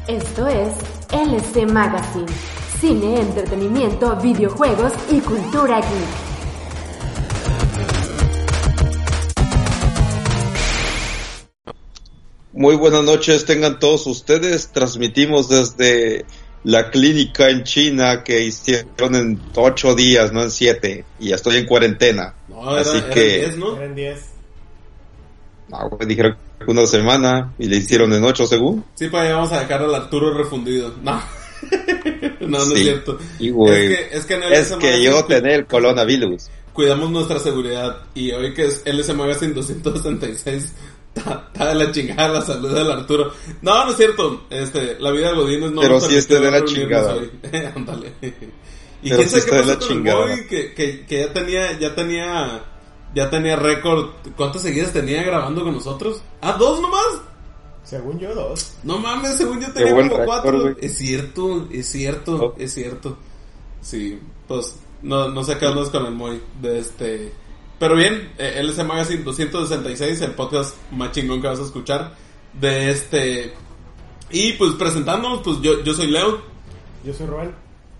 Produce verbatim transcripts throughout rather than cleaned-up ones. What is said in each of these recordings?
Esto es L C Magazine, cine, entretenimiento, videojuegos y cultura geek. Muy buenas noches, tengan todos ustedes. Transmitimos desde la clínica en China que hicieron en ocho días, no en siete. Y ya estoy en cuarentena. No, era, así eran que diez, ¿no? Eran diez. No, dijeron que una semana y le hicieron en ocho según. Sí, para allá vamos a dejar al Arturo refundido. No, no, no Sí. es cierto. Y güey, es que, es que, en el es L S que Magazine yo cu- tenía el coronavirus. cuidamos nuestra seguridad. Y hoy que es L S Magazine doscientos sesenta y seis, está está de la chingada la salud del Arturo. No, no es cierto. Este, la vida de Godínez no Pero nos sí está de la permitió chingada. reunirnos hoy. Ándale. Y Pero quién sí sabe qué está de pasó la con chingada. el Moy, que, que, que ya tenía, ya tenía, ya tenía récord. ¿Cuántas seguidas tenía grabando con nosotros? Ah, dos nomás. Según yo, dos. No mames, según yo Qué tenía buen como récord, cuatro. güey. Es cierto, es cierto, Oh. es cierto. Sí, pues no, no sé qué andas con el Moy de este. Pero bien, eh, L S Magazine doscientos sesenta y seis, el podcast más chingón que vas a escuchar de este. Y pues presentándonos, pues yo, yo soy Leo. Yo soy Roel.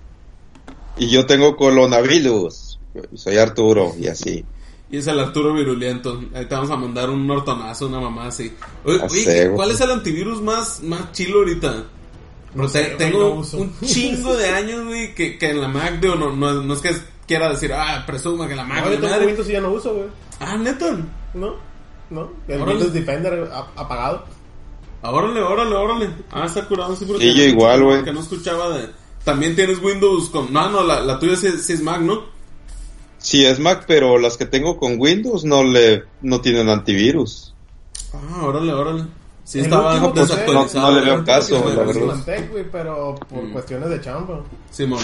Y yo tengo coronavirus. Soy Arturo y así. Y es el Arturo Viruliento. Ahí te vamos a mandar un hortonazo, una mamá así. Oye, Ya oye, sé, güey. ¿cuál es el antivirus más, más chilo ahorita? No O sea, sé, güey, tengo no uso. un chingo de años, güey, que, que en la Mac, digo, no, no, no es que quiera decir, ah, presuma que la Mac No, yo es tengo madre. Windows y ya no uso, güey. Ah, neta. ¿No? ¿No? El Órale. Windows Defender a- apagado. Ah, órale, órale, órale. Ah, está curado, sí, porque Sí, yo no igual, escuchaba- güey. Que no escuchaba de... También tienes Windows con... No, no, la, la tuya sí, sí es Mac, ¿no? Sí es Mac, pero las que tengo con Windows no le no tienen antivirus. Ah, órale, órale. Sí El estaba último que usé, desactualizado. no- no le veo el último caso, que usé la fue verdad. Symantec, güey, pero por Mm. cuestiones de chamba. Simón.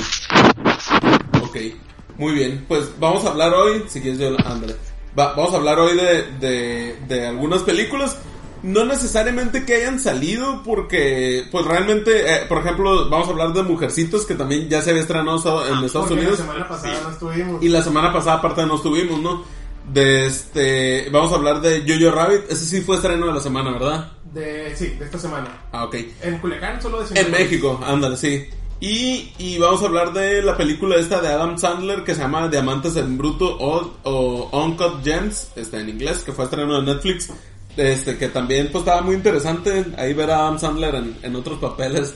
Ok, muy bien. Pues vamos a hablar hoy, si quieres yo, ándale. Va- vamos a hablar hoy de, de, de algunas películas. No necesariamente que hayan salido, porque, pues realmente, eh, por ejemplo, vamos a hablar de Mujercitos, que también ya se había estrenado en Estados Porque Unidos. la semana pasada no estuvimos. Y la semana pasada, aparte, no estuvimos, ¿no? De este, vamos a hablar de Jojo Rabbit. Ese sí fue estreno de la semana, ¿verdad? De, sí, de esta semana. Ah, ok. En Culiacán solo de En Cinepolis. México, ándale, sí. Y, y vamos a hablar de la película esta de Adam Sandler que se llama Diamantes en Bruto o, o Uncut Gems, este, en inglés, que fue estreno de Netflix. Este, que también pues estaba muy interesante ahí ver a Adam Sandler en, en otros papeles.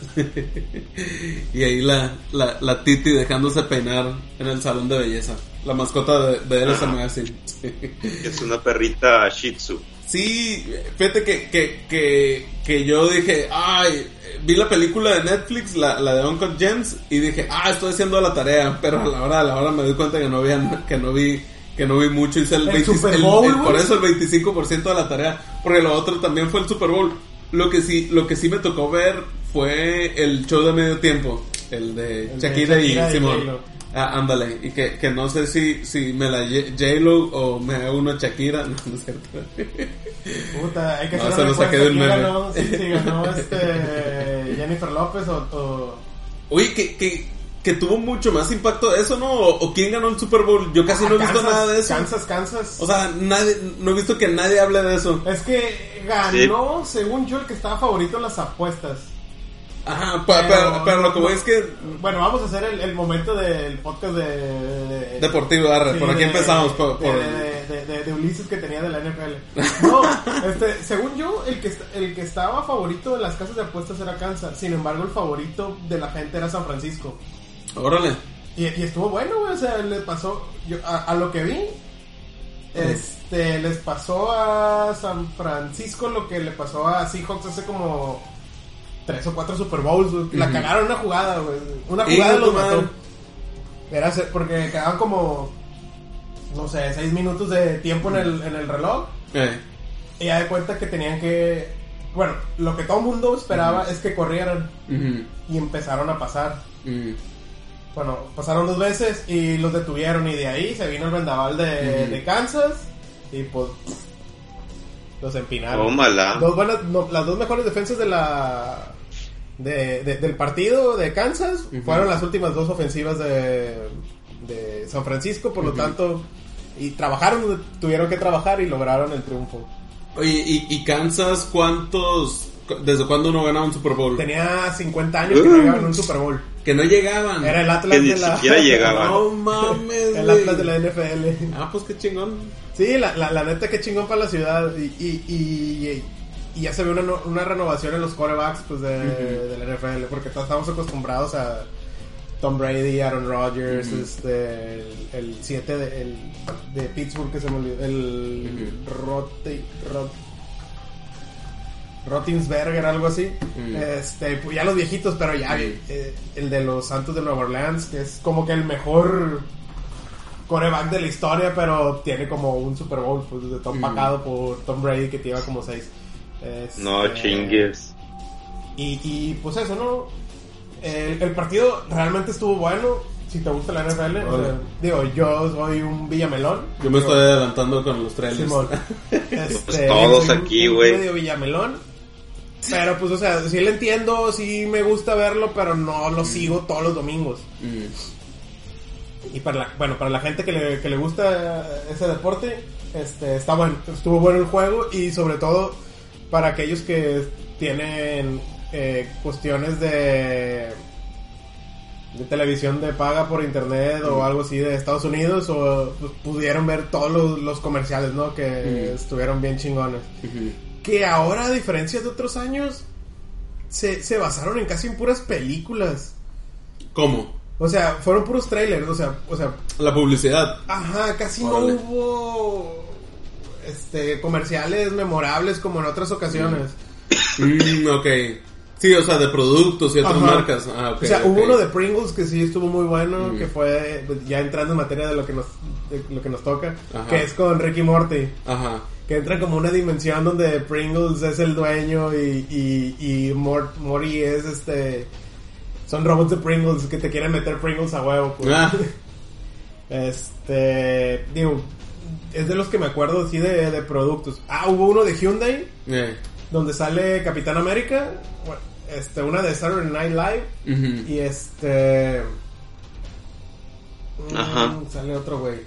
Y ahí la, la, la Titi dejándose peinar en el salón de belleza. La mascota de, de L S Magazine. Es una perrita Shih Tzu. Sí, fíjate que, que, que, que yo dije, ay, vi la película de Netflix, la, la de Uncut Gems, y dije, ah, estoy haciendo la tarea, pero a la hora, a la hora me doy cuenta que no vi, que no vi, que no vi mucho, hice el, El veinte Super el- Bowl, el- güey. por eso el veinticinco por ciento de la tarea, porque lo otro también fue el Super Bowl. Lo que sí, lo que sí me tocó ver fue el show de medio tiempo, el de El de Shakira, Shakira y y Simón. J-Lo. Ah, ándale, y que, que no sé si, si me la J- J-Lo o me hago una Shakira, no, no es cierto. Puta, hay que No, hacer se una lo saqué encuesta. del ¿Quién meme. ganó? Sí, sí, ganó este Jennifer López o... o... Oye, que, que, que tuvo mucho más impacto eso, ¿no? ¿O, o quién ganó el Super Bowl? Yo casi no he visto Kansas, nada de eso. Kansas, Kansas. O sea, nadie, no he visto que nadie hable de eso. Es que ganó, según yo, el que estaba favorito en las apuestas. Ajá, pa- pero, pero, lo que voy es que... Bueno, vamos a hacer el, el momento del podcast de... de- Deportivo, arre, sí, por aquí de- empezamos. Por, por- De, de- de- de Ulises que tenía de la N F L. No, este, según yo, el que, est- el que estaba favorito de las casas de apuestas era Kansas. Sin embargo, el favorito de la gente era San Francisco. Órale. Y, y estuvo bueno, güey. O sea, le pasó... Yo, a, a lo que vi... Este, les pasó a San Francisco lo que le pasó a Seahawks hace como tres o cuatro Super Bowls, güey. La Ujú. cagaron una jugada, güey. Una Y jugada no los tomaron. mató. Era se- porque quedaban como, no sé, seis minutos de tiempo en el, en el reloj. Eh, Y ya de cuenta que tenían que... Bueno, lo que todo el mundo esperaba es que corrieran. ujú, Y empezaron a pasar. ujú. Bueno, pasaron dos veces y los detuvieron. Y de ahí se vino el vendaval de, Ujú. de Kansas. Y pues... Los empinaron. Tómala. Dos buenas, no, las dos mejores defensas de la de, de- del partido de Kansas Ujú. fueron las últimas dos ofensivas de, de San Francisco, por lo Ujú. tanto, y trabajaron donde tuvieron que trabajar y lograron el triunfo. Oye, ¿y, y Kansas cuántos ¿Desde cuándo no ganaba un Super Bowl? Tenía cincuenta años que no llegaban a un Super Bowl. Que no llegaban. Era el Atlas Que ni de la... siquiera llegaban. No mames, El güey. Atlas de la N F L. Ah, pues qué chingón. Sí, la, la, la neta que chingón para la ciudad. Y, y, y, y ya se ve una, no- una renovación en los quarterbacks pues, de, Ujú. de la N F L. Porque todos estamos acostumbrados a Tom Brady, Aaron Rodgers, Ujú. este, el siete de, el, de Pittsburgh que se me olvidó. El Ujú. Rote, Rot, Rottinsberger, algo así. Mm. Este, pues ya los viejitos, pero ya Mm. eh, el de los Santos de Nueva Orleans, que es como que el mejor quarterback de la historia, pero tiene como un Super Bowl, pues de todo Mm. pagado por Tom Brady que lleva como seis. Este, No chingues. Y, y pues eso, ¿no? El, el partido realmente estuvo bueno. Si te gusta la N F L, o sea, Vale. digo, yo soy un Villamelón. Yo me Digo, estoy adelantando con los trailers. Simón. Este, Pues todos soy un- aquí, un güey. medio Villamelón. Pero pues, o sea, sí le entiendo, sí me gusta verlo, pero no lo sigo todos los domingos. Mm. Y para la, bueno, para la gente que le, que le gusta ese deporte, este, está bueno, estuvo bueno el juego y sobre todo para aquellos que tienen eh, cuestiones de de televisión de paga por internet o algo así de Estados Unidos o pues, pudieron ver todos los, los comerciales, ¿no? Que Mm. estuvieron bien chingones. Ujú. Que ahora, a diferencia de otros años, se, se basaron en casi en puras películas. ¿Cómo? O sea, fueron puros trailers, o sea, o sea, La publicidad. ajá, casi Órale. no hubo este comerciales memorables como en otras ocasiones. Mm, ok. Sí, o sea, de productos y otras Ajá. marcas. Ah, ok. o sea, ok. hubo uno de Pringles que sí estuvo muy bueno, Mm. que fue pues, ya entrando en materia de lo que nos de lo que nos toca, Ajá. que es con Ricky Morty, Ajá. que entra como una dimensión donde Pringles es el dueño y y, y Mor- Morty es este son robots de Pringles que te quieren meter Pringles a huevo, pues. Ah. Este, digo, es de los que me acuerdo así de, de productos. Ah, hubo uno de Hyundai Eh. donde sale Capitán América, bueno, este, una de Saturday Night Live Ujú. y este, Ajá. mm, sale otro güey.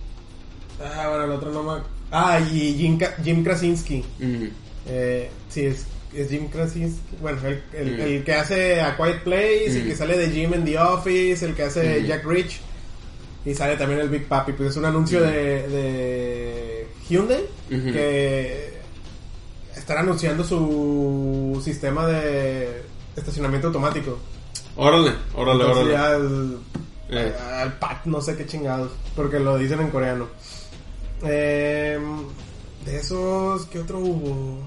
Ah, bueno, el otro no me. Ah, y Jim, Ka- Jim Krasinski. Ujú. Eh, sí, es, es Jim Krasinski. Bueno, el, el, Mm. el que hace A Quiet Place, el Mm. que sale de Jim en The Office, el que hace Mm. Jack Rich. Y sale también el Big Papi. Pues es un anuncio Mm. de, de Hyundai Ujú. que están anunciando su sistema de estacionamiento automático. Órale, órale, Entonces órale. ya el, Eh. al P A T, no sé qué chingados, porque lo dicen en coreano. Eh, de esos, ¿qué otro hubo?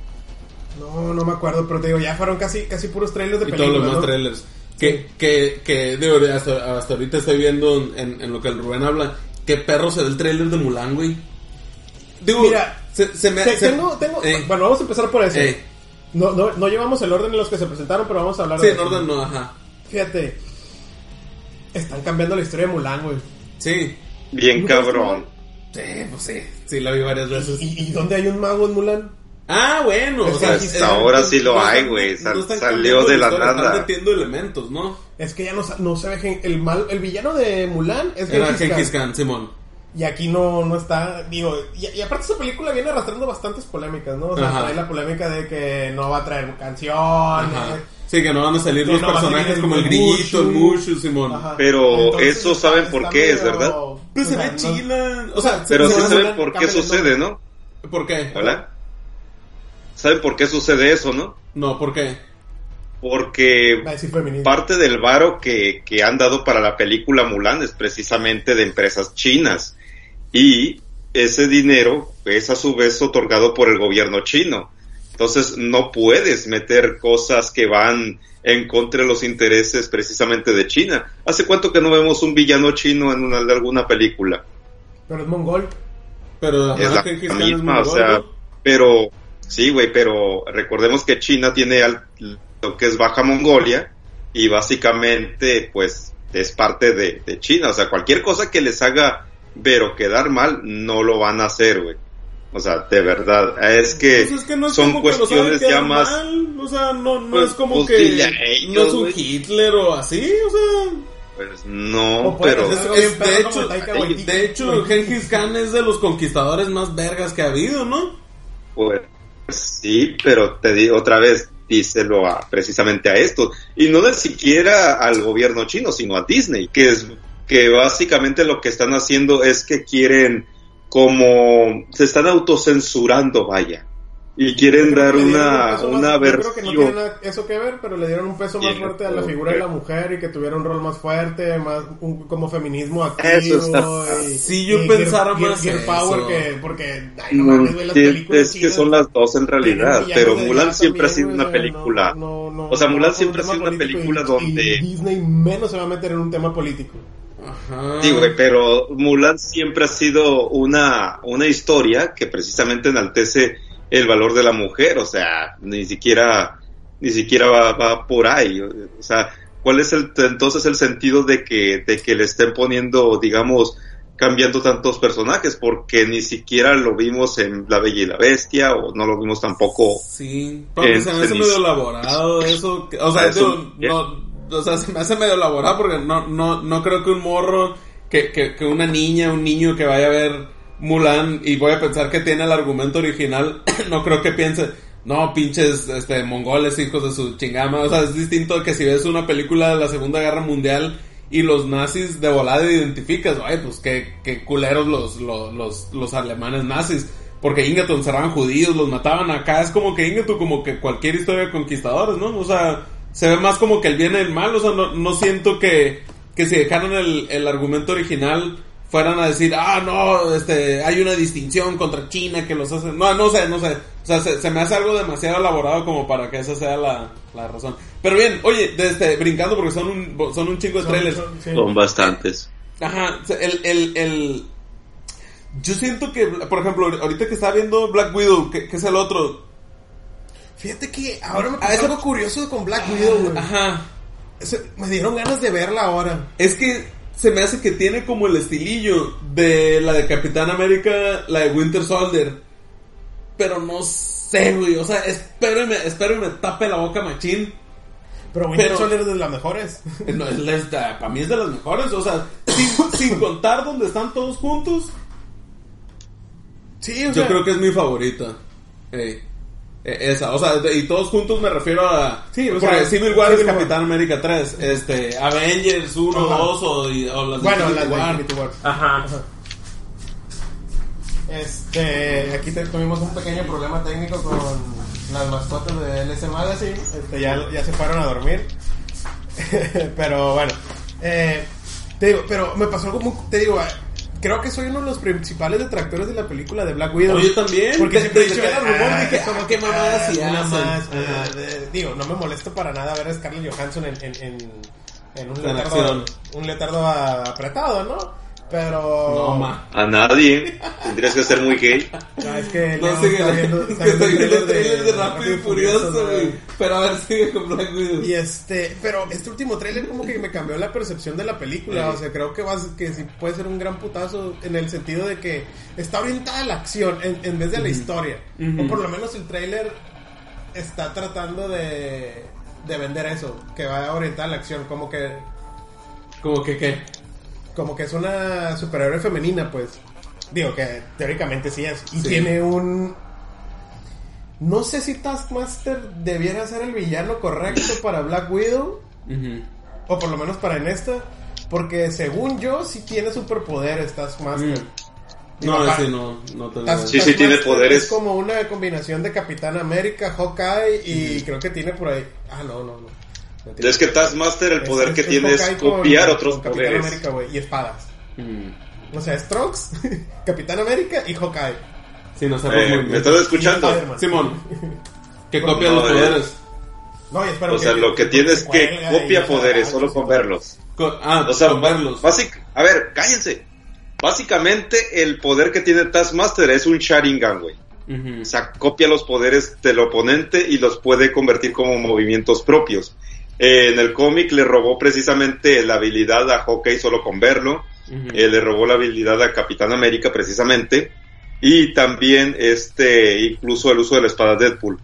No, no me acuerdo, pero te digo, ya fueron casi, casi puros trailers de Y todos películas, los demás ¿no? trailers. Que, que, que, digo, hasta, hasta ahorita estoy viendo en, en lo que el Rubén habla. ¿Qué perro se ve el trailer de Mulan, güey? Digo, Mira, se, se me Te- se- tengo, tengo, eh, bueno, vamos a empezar por eso. eh, No, no, no llevamos el orden en los que se presentaron, pero vamos a hablar sí, de en eso. orden no, ajá. Fíjate, están cambiando la historia de Mulan, güey. Sí. Bien ¿Nunca viste cabrón. Sí, pues sí. Sí, la vi varias veces. ¿Y, y dónde hay un mago en Mulan? Ah, bueno, Es o sea, que hasta ahora sí lo hay, están- güey, sal- están salió cambiando de la historia, nada. Están metiendo elementos, ¿no? Es que ya no, sa- no se ve gen- el mal, el villano de Mulan es Era Genghis Khan. Genghis Khan, Simón. Y aquí no, no está, digo, y, y aparte esa película viene arrastrando bastantes polémicas, ¿no? O sea, Ajá. trae la polémica de que no va a traer canciones. Ajá. Sí, que no van a salir Que los no va a salir personajes el como el Mushu. grillito, el Mushu, Simón. Ajá. Pero Entonces, eso está- saben por está qué es, medio- ¿verdad? Pero o se sea, ve no- chila. O sea, Pero se- sí se- saben Mulan, por qué cámbiale el sucede, ¿no? ¿Por qué? ¿Hola? ¿Saben por qué sucede eso, no? No, ¿por qué? Porque Va a decir feminismo. parte del varo que, que han dado para la película Mulan es precisamente de empresas chinas. Y ese dinero es a su vez otorgado por el gobierno chino. Entonces no puedes meter cosas que van en contra de los intereses precisamente de China. ¿Hace cuánto que no vemos un villano chino en una, de alguna película? Pero es mongol. Pero ajá, Es la Genghis Khan es misma, muy o sea, gordo. pero sí, güey, pero recordemos que China tiene al- lo que es Baja Mongolia y básicamente pues es parte de, de China, o sea, cualquier cosa que les haga ver o quedar mal no lo van a hacer, güey. O sea, de verdad, es que, Pues es que no es son como que los hagan cuestiones ya quedar más... mal, o sea, no, no Pues- es como pues que dile a no ellos, es un güey. Hitler o así, o sea, Pues no, O puede pero... ser- es- Algo es- bien perro de como hecho, Taika de, Waititi. de hecho, Genghis Khan es de los conquistadores más vergas que ha habido, ¿no? Pues, Sí, pero te digo otra vez, díselo a, precisamente a esto, y no ni siquiera al gobierno chino, sino a Disney, que es que básicamente lo que están haciendo es que quieren, como se están autocensurando, vaya, y quieren dar un una un una versión. Yo creo que no tiene nada eso que ver, pero le dieron un peso más fuerte a la figura de la mujer y que tuviera un rol más fuerte, más un, como feminismo activo. Está... Y, sí, yo y pensara Gear, más Gear eso. Power, que, porque ay, no mames, güey, las películas es que son las dos en realidad, pero Mulan siempre también, ha sido una película. No, no, no, o sea, Mulan no siempre ha sido una película y, donde y Disney menos se va a meter en un tema político. Ajá. Sí, güey, pero Mulan siempre ha sido una, una historia que precisamente enaltece el valor de la mujer, o sea, ni siquiera ni siquiera va, va por ahí, o sea, ¿cuál es el entonces el sentido de que de que le estén poniendo, digamos, cambiando tantos personajes? Porque ni siquiera lo vimos en La Bella y la Bestia, o no lo vimos tampoco. Sí, porque se me hace medio elaborado eso, o sea, eso, digo, no, o sea, se me hace medio elaborado porque no no no creo que un morro que que que una niña, un niño que vaya a ver Mulan y voy a pensar que tiene el argumento original, no creo que piense, no, pinches este mongoles, hijos de su chingama. O sea, es distinto que si ves una película de la Segunda Guerra Mundial y los nazis de volada identificas, ay, pues qué, qué culeros los, los, los, los alemanes nazis, porque Ingeton serán judíos, los mataban acá. Es como que Ingeton, como que cualquier historia de conquistadores, ¿no? O sea, se ve más como que el bien y el mal. O sea, no, no siento que, que si dejaran el, el argumento original fueran a decir, ah, no, este, hay una distinción contra China que los hace, no, no sé, no sé, o sea, se, se me hace algo demasiado elaborado como para que esa sea la, la razón. Pero bien, oye, desde, brincando porque son un, son un chingo de trailers. Son, sí. Son bastantes. Ajá, el, el, el, yo siento que, por ejemplo, ahorita que estaba viendo Black Widow, que, que es el otro. Fíjate que ahora me pasó algo curioso con Black Widow, güey. Ajá. Eso, me dieron ganas de verla ahora. Es que se me hace que tiene como el estilillo de la de Capitán América, la de Winter Soldier. Pero no sé, güey. O sea, espero y me, espero y me tape la boca machín. Pero Winter pero, Soldier es de las mejores. No, es, es, para mí es de las mejores. O sea, sin, sin contar donde están todos juntos. Sí, o yo sea, creo que es mi favorita. Hey. Esa, o sea, y todos juntos me refiero a... Sí, o sea, Civil War es Capitán War. América tres, este, Avengers uno, dos o, o las bueno, de las de Infinity War. Ajá. Ajá. Este, aquí te, tuvimos un pequeño problema técnico con las mascotas de L S Magazine. Este, ya, ya se fueron a dormir. Pero bueno, eh, te digo, pero me pasó algo muy, te digo, creo que soy uno de los principales detractores de la película de Black Widow. Yo también. Porque siempre he dicho, el rumor ah, dije, como ah, qué mamadas y una hacen. más. Uh, de, digo, no me molesto para nada ver a Scarlett Johansson en, en, en, en un en leotardo, acción. un leotardo apretado, ¿no? Pero... No, ma. A nadie. Tendrías que ser muy gay. No, es que... No, no, sigue. está viendo, Es está que estoy viendo viendo el trailer de Rápido y Furioso, güey. ¿no? Pero a ver, sigue con Black Widow. Y este... Pero este último trailer como que me cambió la percepción de la película. O sea, creo que, vas, que sí puede ser un gran putazo en el sentido de que está orientada a la acción en, en vez de a la uh-huh. historia. Uh-huh. O por lo menos el trailer está tratando de... de vender eso. Que va orientada a la acción. Como que... ¿Como que qué? Como que es una superhéroe femenina, pues. Digo que teóricamente sí es. Y sí. tiene un... No sé si Taskmaster debiera ser el villano correcto para Black Widow. Uh-huh. O por lo menos para en esta. Porque según yo, sí tiene superpoderes Taskmaster. Uh-huh. No, ese no, no te Tas- Sí, sí tiene poderes. Es como una combinación de Capitán América, Hawkeye y uh-huh. creo que tiene por ahí... Ah, no, no, no. Es que Taskmaster el poder es, que es tiene es copiar con, otros con Capitán poderes. América, güey, y espadas. Mm. O sea, es Trunks, Capitán América y Hawkeye. Sí, no sé. Eh, ¿Me estás escuchando? Simón. Que copia no, los poderes. No, y espero o sea, que, lo que tiene es que copia poderes solo con verlos. Con, ah, o sea, con verlos. Basic, a ver, cállense. Básicamente, el poder que tiene Taskmaster es un Sharingan, güey. Uh-huh. O sea, copia los poderes del oponente y los puede convertir como movimientos propios. Eh, en el cómic le robó precisamente la habilidad a Hawkeye solo con verlo. Uh-huh. Eh, le robó la habilidad a Capitán América precisamente. Y también este incluso el uso de la espada Deadpool.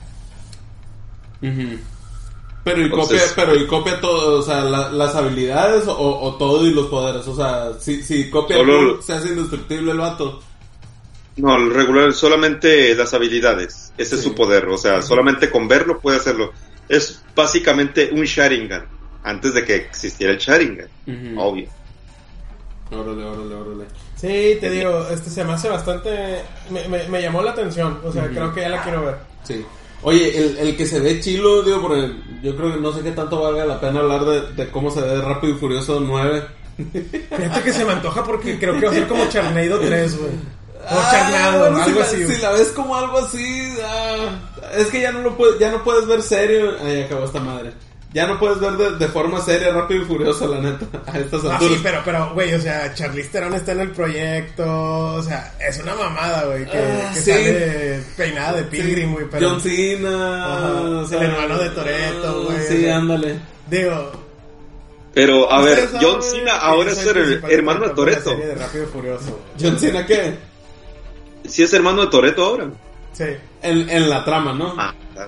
Uh-huh. Pero y copia, pero y copia todo, o sea, la, las habilidades o, o todo y los poderes. O sea, si, si copia solo, Deadpool, se hace indestructible el vato. No, el regular, solamente las habilidades. Ese Sí. es su poder. O sea, solamente con verlo puede hacerlo. Es básicamente un Sharingan. Antes de que existiera el Sharingan. Ujú. Obvio. Órale, órale, órale. Sí, te digo, este se me hace bastante... Me, me, me llamó la atención, o sea, Ujú. creo que ya la quiero ver. Sí. Oye, el, el que se ve chilo, digo, porque yo creo que no sé qué tanto valga la pena hablar de, de cómo se ve Rápido y Furioso nueve. Fíjate que se me antoja porque creo que va a ser como Charnado tres, güey. O Ah, Charnado, bueno, algo si la, así. güey. si la ves como algo así, ah, es que ya no lo puedes, ya no puedes ver serio. Ay, acabó esta madre. Ya no puedes ver de, de forma seria Rápido y Furioso, la neta, a estas Ah, alturas. sí, pero, pero, güey, o sea, Charlize Theron está en el proyecto, o sea, es una mamada, güey, que, Ah, que sí. sale peinada de Pilgrim, güey, pero... John Cena, Ajá, o sea, el hermano de Toretto, güey, Sí, o sea, ándale. Digo... Pero, a ver, ustedes John saben Cena que ahora yo es soy el principal hermano de la Toretto. serie de Rápido y Furioso, güey. ¿John Cena qué? Sí es hermano de Toretto ahora. Sí. En, en la trama, ¿no? Ah, claro.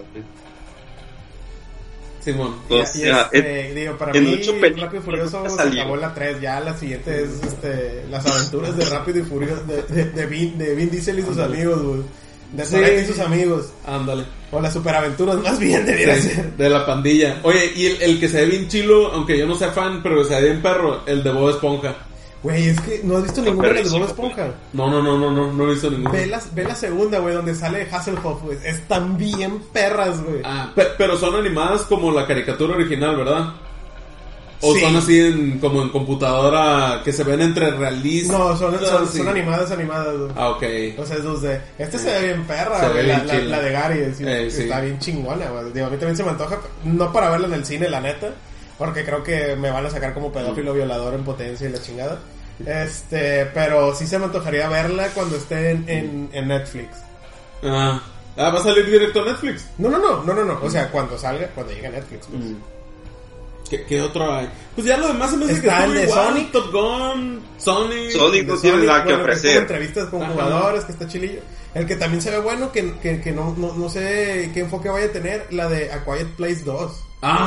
Simón. Y, O y sea, este, digo, para en mí, mucho película Rápido y Furioso nunca se salió. acabó la tres, ya la siguiente es este, las aventuras de Rápido y Furioso, de, de, de, Vin, de Vin Diesel y sus Ándale. amigos, güey. De Sí. Toretto y sus amigos. Ándale. O las superaventuras, más bien, debiera Sí, ser. de la pandilla. Oye, y el, el que se ve bien chilo, aunque yo no sea fan, pero que se ve bien perro, el de Bob Esponja. Güey, es que no has visto ninguna de las de Bob perrísimo, Esponja. No, no, no, no, no, no he visto ninguno. Ve la, ve la segunda, güey, donde sale Hasselhoff, güey. Están bien perras, güey. Ah, pe- pero son animadas como la caricatura original, ¿verdad? O Sí. son así en, como en computadora que se ven entre realistas. No, son, son, sí. son animadas, animadas, güey. Ah, ok. O sea, es dos D. Este se ve bien Se perra, ve güey. bien La, la, chila. la de Gary, sí, Eh, sí. está bien chingona, güey. Digo, a mí también se me antoja, no para verla en el cine, la neta, porque creo que me van a sacar como pedófilo violador en potencia y la chingada. Este, pero sí se me antojaría verla cuando esté en, en, en Netflix. Ah. ah, va a salir directo a Netflix. No, no, no, no, no, no. O sea, cuando salga, cuando llegue a Netflix. Pues. ¿Qué, ¿Qué otro hay? Pues ya lo demás se me hace que Está estuvo el de igual. Sonic. Top Gun, Sonic. Sonic no De tiene Sonic, nada que bueno, ofrecer. tuvo entrevistas con Ajá. jugadores, que está chilillo. El que también se ve bueno, que, que, que no, no, no sé qué enfoque vaya a tener, la de A Quiet Place dos.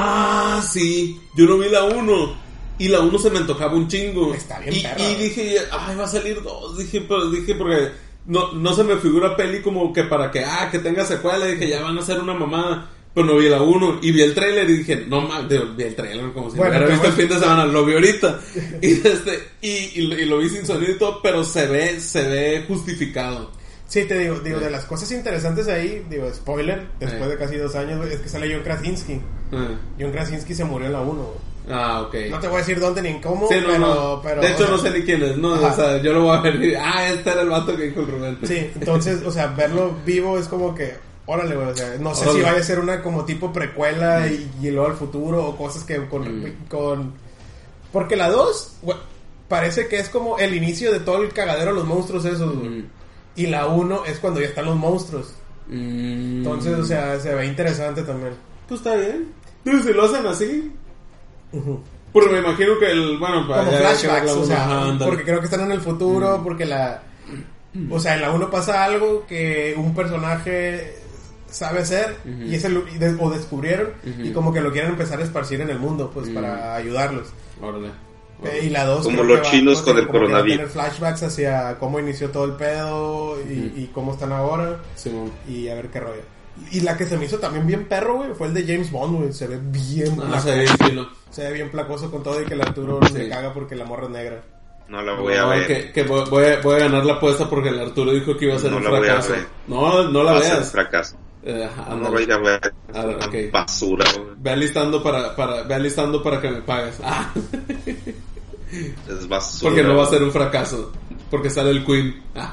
Ah, sí. Yo no vi la uno. Y la uno se me antojaba un chingo. Está bien y, perra. y dije, ay, va a salir dos. Dije, pero dije porque no, no se me figura peli como que para que, ah, que tenga secuela. Dije, ya van a hacer una mamada. Pero no vi la uno. Y vi el trailer y dije, no mames, vi el trailer como si Bueno, lo hubiera visto el pero- fin de semana. Lo vi ahorita. y, este, y, y, lo- y lo vi sin sonido y todo, pero se ve, se ve justificado. Sí, te digo, digo, Sí. de las cosas interesantes ahí, digo, spoiler, después Sí. de casi dos años, güey, es que sale John Krasinski. Ah, John Krasinski se murió en la uno, güey. Ah, ok. No te voy a decir dónde ni en cómo, Sí, no, pero, no. pero... de hecho, o sea, no sé ni quién es, ¿no? Ajá. O sea, yo lo voy a ver y, ah, este era el vato que dijo el Rubén. Sí, entonces, o sea, verlo vivo es como que, órale, güey, o sea, no sé Órale. si vaya a ser una como tipo precuela y, y luego al futuro o cosas que con... Mm. con porque la dos, güey, parece que es como el inicio de todo el cagadero de los monstruos esos, güey. Mm. Y la uno es cuando ya están los monstruos. Mm. Entonces, o sea, se ve interesante también. Pues está bien. Digo, si lo hacen así. Porque me imagino que el. Bueno, para Como ya que flashbacks, la o uno, sea, ajá, ándale. porque creo que están en el futuro, porque la... O sea, en la uno pasa algo que un personaje sabe hacer Ujú. y es el, y de- o descubrieron Ujú. y como que lo quieren empezar a esparcir en el mundo, pues Mm. para ayudarlos. Órale. Eh, y la dos Como creo los que va- chinos como con que- el como que va a coronavirus. tener flashbacks hacia cómo inició todo el pedo y, Ujú. y cómo están ahora Simón. y a ver qué rollo. Y la que se me hizo también bien perro, güey, fue el de James Bond, güey. Se ve bien Ah, placoso. se ve bien chilo. Se ve bien placoso con todo y que el Arturo Sí. le caga porque la morra es negra. No la voy a No, ver. Que, que voy, voy a, voy a ganar la apuesta porque el Arturo dijo que iba a ser No un la voy a fracaso. ver. No, no la Va a ser un veas. fracaso. Eh, ajá, No ándale. voy a ir a ver. Ah, Una ok. basura. güey. Ve alistando para, para, ve alistando para que me pagues. Ah, Es basura. porque no va a ser un fracaso. Porque sale el Queen. Ah.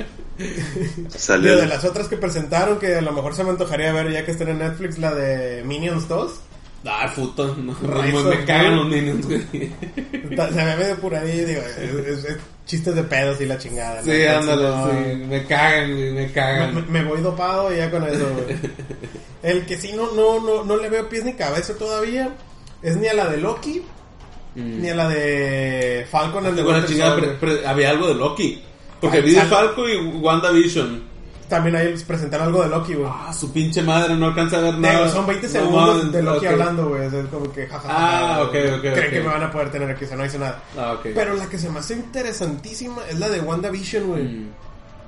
Sale Digo, el- de las otras que presentaron, que a lo mejor se me antojaría ver ya que estén en Netflix, la de Minions dos. Ah, puto. No, Rise me, of me cagan Gru. los Minions, güey. Está- Se me ve de por ahí, digo, es, es- es chistes de pedos y la chingada. ¿no? Sí, Entonces, ándale, no, sí. Me cagan, güey, me Me, cagan. me- me voy dopado y ya con eso, güey. El que sí no, no, no, no le veo pies ni cabeza todavía es ni a la de Loki, Mm. ni a la de Falcon and the Con la Winter chingada, Soldier. pre- pre- había algo de Loki. Porque Ay, vi de sal- Falco y WandaVision. También ahí les presentaron algo de Loki, güey. Ah, su pinche madre, no alcanza a ver nada. Digo, son veinte No segundos mames, de Loki ok. hablando, güey. O sea, es como que jajaja. Ah, ok, ok, Creen ok. que me van a poder tener aquí, o sea, no hice nada. Ah, ok. Pero la que se me hace interesantísima es la de WandaVision, güey. Mm.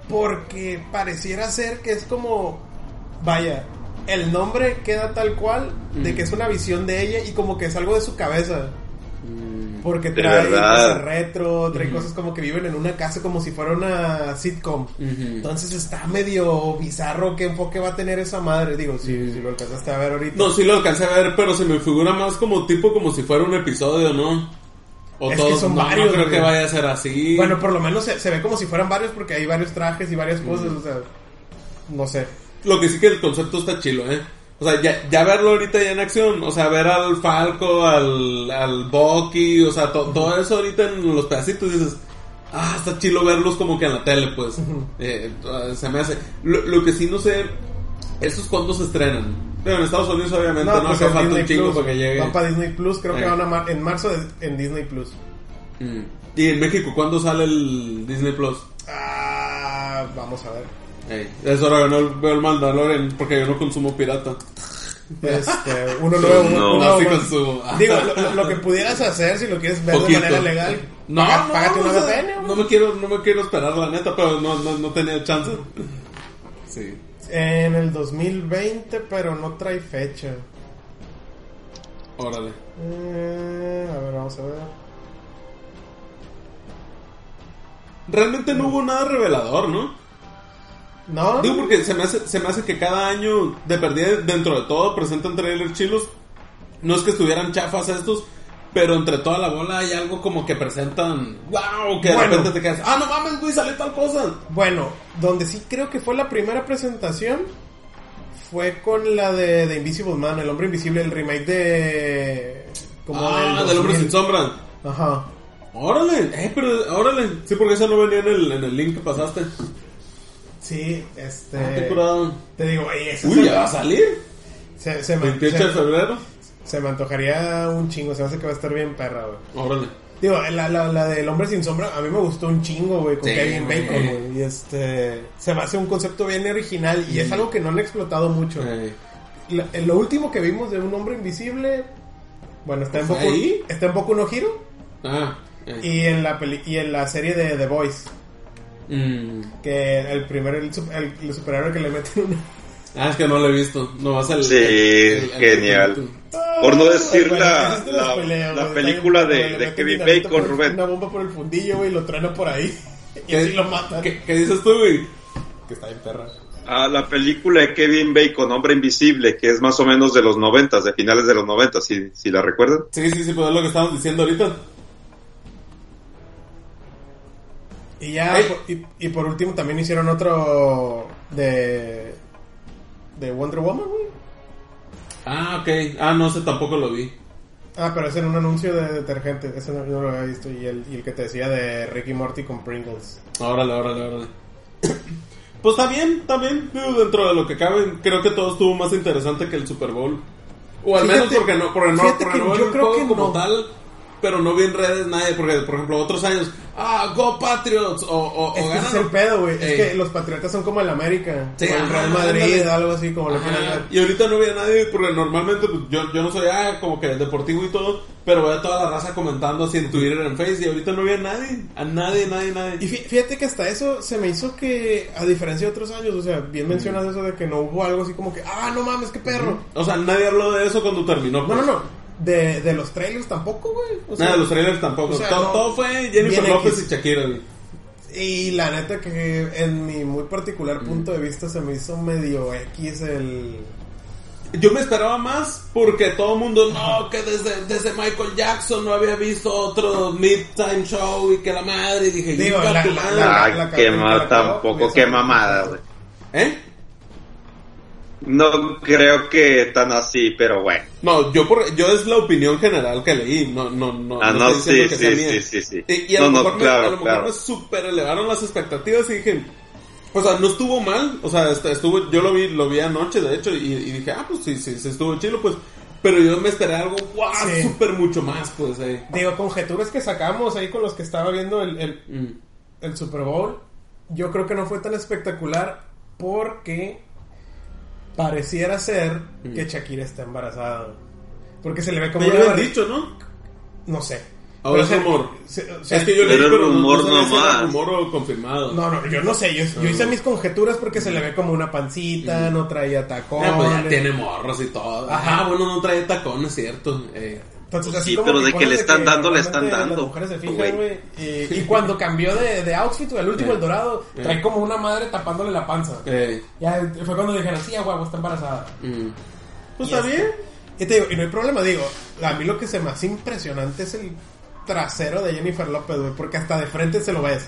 porque pareciera ser que es como, vaya, el nombre queda tal cual, mm. de que es una visión de ella y como que es algo de su cabeza. Porque trae cosas retro, trae uh-huh. cosas como que viven en una casa como si fuera una sitcom. Uh-huh. Entonces está medio bizarro qué enfoque va a tener esa madre. Digo, si, uh-huh. si lo alcanzaste a ver ahorita. No, sí lo alcancé a ver, pero se me figura más como tipo como si fuera un episodio, ¿no? O es todos, que son no, varios. No creo güey. que vaya a ser así. Bueno, por lo menos se, se ve como si fueran varios porque hay varios trajes y varias cosas, uh-huh. o sea, no sé. Lo que sí que el concepto está chilo, ¿eh? O sea, ya, ya verlo ahorita ya en acción, o sea, ver al Falco, al, al Bucky, o sea, to, todo eso ahorita en los pedacitos dices, ah, está chilo verlos como que en la tele, pues. Uh-huh. eh, se me hace. Lo, lo que sí no sé, ¿esos cuándo se estrenan? Pero en Estados Unidos obviamente no, no pues hace falta un chingo Plus, para que llegue. Van para Disney Plus, creo eh. que van a mar- en marzo de, en Disney Plus. Mm. ¿Y en México cuándo sale el Disney Plus? Ah, vamos a ver. Hey, es hora que no veo el Mandalorian porque yo no consumo pirata. Este, uno nuevo, no, uno nuevo. Sí consumo. Digo, lo, lo que pudieras hacer si lo quieres ver Poquito. de manera legal, no, paga, no, págate una o sea, V P N. No me quiero, no me quiero esperar la neta, pero no, no, no tenía chance. Sí. En el dos mil veinte, pero no trae fecha. Órale. Eh, a ver, vamos a ver. Realmente no hubo nada revelador, ¿no? No. Digo porque se me hace, se me hace que cada año de perdida dentro de todo presentan trailers chilos. No es que estuvieran chafas estos, pero entre toda la bola hay algo como que presentan, wow, que de Bueno. repente te quedas, ah, no mames, güey, sale tal cosa. Bueno, donde sí creo que fue la primera presentación fue con la de, de Invisible Man, el hombre invisible, el remake de... Como Ah, del hombre sin sombra. Ajá. Órale, eh, pero órale. Sí, porque eso no venía en el, en el link que pasaste. Sí, este... Ah, qué curado. Te digo, oye, eso Uy, se- ya va a salir. Se, se, me, veintiocho de se, febrero. se me antojaría un chingo, se me hace que va a estar bien perra, güey. Órale. Digo, la, la, la del hombre sin sombra, a mí me gustó un chingo, güey, con Sí, Kevin güey. Bacon, güey. Y este... Se me hace un concepto bien original y es algo que no han explotado mucho. Eh, La- lo último que vimos de un hombre invisible, bueno, está en ¿Fue Boku, ahí? está en Boku no Hero Ah. eh. y en la peli- y en la serie de The Boys, Mm. que el primer el, sup- el, el superhéroe que le meten una... Ah, es que no lo he visto. No vas al. Sí, el- el- el- genial. Por no decir Bueno, la, ese te lo la, spoileo, la güey. película Está bien, de, le de meten Kevin dinamita Bacon, por- Rubén. una bomba por el fundillo, güey, y lo truena por ahí y ¿Qué- así lo matan. ¿Qué, ¿Qué dices tú, güey? Que está bien perra. Ah, la película de Kevin Bacon, Hombre Invisible, que es más o menos de los noventas, de finales de los noventas, si, si la recuerdan. Sí, sí, sí, pues es lo que estamos diciendo ahorita. Y ya, Ay. por- y, y por último también hicieron otro de de Wonder Woman, güey. Ah, ok. Ah, no, ese tampoco lo vi. Ah, pero ese era un anuncio de detergente, ese no, yo no lo había visto. Y el, y el que te decía de Ricky Morty con Pringles. Órale, órale, órale. Pues está bien, está bien. Digo, dentro de lo que cabe, creo que todo estuvo más interesante que el Super Bowl. O al Fíjate- menos porque no, porque no, fíjate porque que no yo el creo juego que como no. tal. Pero no vi en redes nadie, porque por ejemplo otros años, ah, Go Patriots, o, o, o Es que ese es ganan. el pedo, güey. Es Ey. que los Patriotas son como el América. Sí, o el ajá, Real Madrid, ándale. algo así como lo Ajá, quieran ver. y ahorita no había nadie, porque normalmente pues, yo, yo no soy ah, como que deportivo y todo, pero veo a toda la raza comentando así en Twitter, en Facebook, y ahorita no había nadie, a nadie, nadie, nadie. Y fí- fíjate que hasta eso se me hizo que, a diferencia de otros años, o sea, bien mencionas eso de que no hubo algo así como que, ah, no mames, qué perro. O sea, nadie habló de eso cuando terminó. No, pues. no, no. De, de los trailers tampoco, güey. O sea, Nada, los trailers tampoco. o sea, todo, no. todo fue Jennifer Bien López X. y Shakira, güey. Y la neta que en mi muy particular punto de vista se me hizo medio X el... Yo me esperaba más porque todo el mundo, no, que desde, desde Michael Jackson no había visto otro Midtime Show y que la madre, y dije, Digo, "Chinga la- tu la- madre". la- Ay, la- qué la- mal, la- tampoco, la- qué la- mamada, güey. ¿Eh? No creo que tan así, pero bueno. No, yo por, yo es la opinión general que leí, no, no, no. Ah, no no, estoy diciendo sí, que sea sí, mía. sí, sí, sí. Y, y a No, lo no, mejor, me- claro, a lo mejor claro. me super elevaron las expectativas y dije, o sea, no estuvo mal, o sea, est- estuvo, yo lo vi, lo vi anoche de hecho y, y dije, ah, pues sí, sí, sí estuvo chido, pues, pero yo me esperé algo, guau, Sí. súper mucho más, pues, eh. Digo, conjeturas que sacamos ahí con los que estaba viendo el, el, Mm. el Super Bowl, yo creo que no fue tan espectacular porque pareciera ser Mm. que Shakira está embarazada. Porque se le ve como Me una habían barri- dicho, ¿no? No sé. Ahora es Pero, o sea, rumor. se- o sea, Es que yo leí, Pero pero no- rumor no sabía si era nomás. rumor o confirmado. No, no, yo no sé, yo, yo hice mis conjeturas porque se le ve como una pancita, no traía tacones. Ah, pues ya tiene morros y todo. Ajá. Ah, bueno, no trae tacones, cierto. Eh, Entonces, Pues así sí, como pero de que cosas le están dando, le están normalmente dando, Las mujeres se fijan, güey. güey. Y, y cuando cambió de, de outfit, güey, el último, Eh. el dorado, Eh. trae como una madre tapándole la panza. eh, Ya fue cuando dijeron, sí, a huevo, está embarazada. mm. Pues Y está este- bien. Y te digo, y no hay problema, digo, a mí lo que se me hace impresionante es el trasero de Jennifer López, güey, porque hasta de frente se lo ves.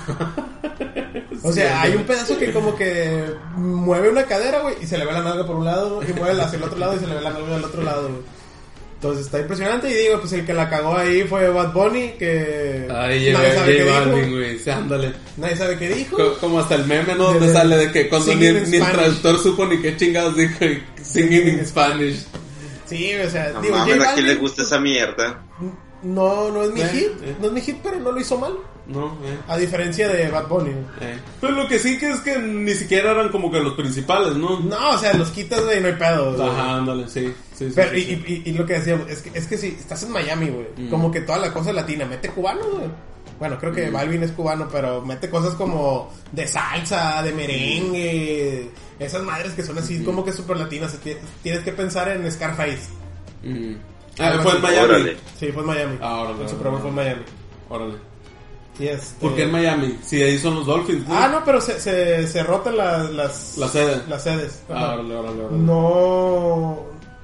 O sea, hay un pedazo que como que mueve una cadera, güey, y se le ve la nalga por un lado, y mueve hacia el otro lado y se le ve la nalga del otro lado, güey. Entonces está impresionante y digo, pues el que la cagó ahí fue Bad Bunny, que Ahí llega nadie sabe qué J Balvin, dijo. güey. Sí, ándale. Nadie sabe qué dijo. Co- Como hasta el meme, ¿no? Donde De- sale de que cuando ni, Singing in ni el Spanish. traductor supo ni qué chingados dijo. y Singing in Spanish. Sí, o sea, No digo, mames, J ¿a quién le Balvin, gusta esa mierda? No, no es mi Eh, hit, eh. no es mi hit, pero no lo hizo mal. No, eh. A diferencia de Bad Bunny. Eh. Pero lo que sí que es que ni siquiera eran como que los principales, ¿no? No, o sea, los quitas, güey, no hay pedo. güey. Ajá, ándale, sí. sí, sí, Pero, sí, y, sí. y, y, y lo que decíamos, es que, es que si estás en Miami, güey, Mm. como que toda la cosa latina, mete cubano, güey. Bueno, creo que Mm. Balvin es cubano, pero mete cosas como de salsa, de merengue, esas madres que son así Mm. como que súper latinas. Ti- Tienes que pensar en Scarface. Mm. Ah, Algo fue en así. Miami. Órale. Sí, fue en Miami. Ah, órale, El Super órale, Bowl fue en Miami. Órale. Y este... ¿Por qué en Miami? Si ahí son los Dolphins, ¿no? Ah, no, pero se, se, se rotan las, las... La sede. Las sedes. Ah, Ajá. órale, órale, órale. No...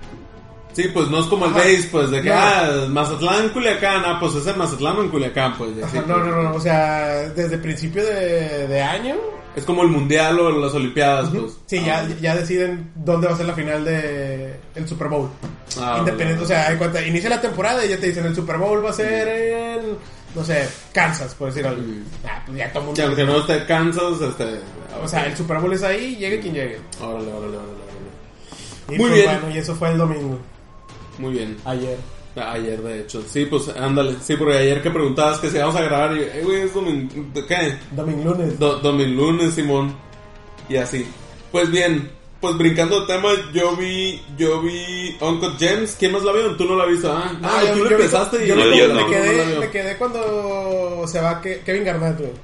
Sí, pues no es como el Ajá. base, pues de que, No. ah, Mazatlán, Culiacán, ah, pues es en Mazatlán o en Culiacán, pues. y así, Ajá, no, pues. no, no, o sea, desde principio de, de año... Es como el mundial o las olimpiadas, pues. Sí, ya, ya deciden dónde va a ser la final de el Super Bowl. Ah, Independiente, vale, o sea, en cuanto inicia la temporada y ya te dicen el Super Bowl va a ser en, no sé, Kansas, por decir algo. Mm. Ah, pues ya todo el Y mundo. aunque no esté Kansas, este... O sea, el Super Bowl es ahí, llegue quien llegue. Órale, órale, órale, órale. Y Muy pues, bien. Bueno, y eso fue el domingo, Muy bien. ayer. Ah, Ayer, de hecho. Sí, pues, ándale. Sí, porque ayer que preguntabas que si vamos a grabar, y, eh, güey, es domingo... ¿Qué? Domingo lunes. Do, domingo lunes, Simón. Y así. Pues bien, pues brincando de tema, yo vi, yo vi Uncut Gems. ¿Quién más la vio? Tú no la viste, ah. Ah, yo- tú yo le vi- empezaste y yo No, me, yo me no. quedé, la vio. me quedé cuando se va Ke- Kevin Garnett, güey.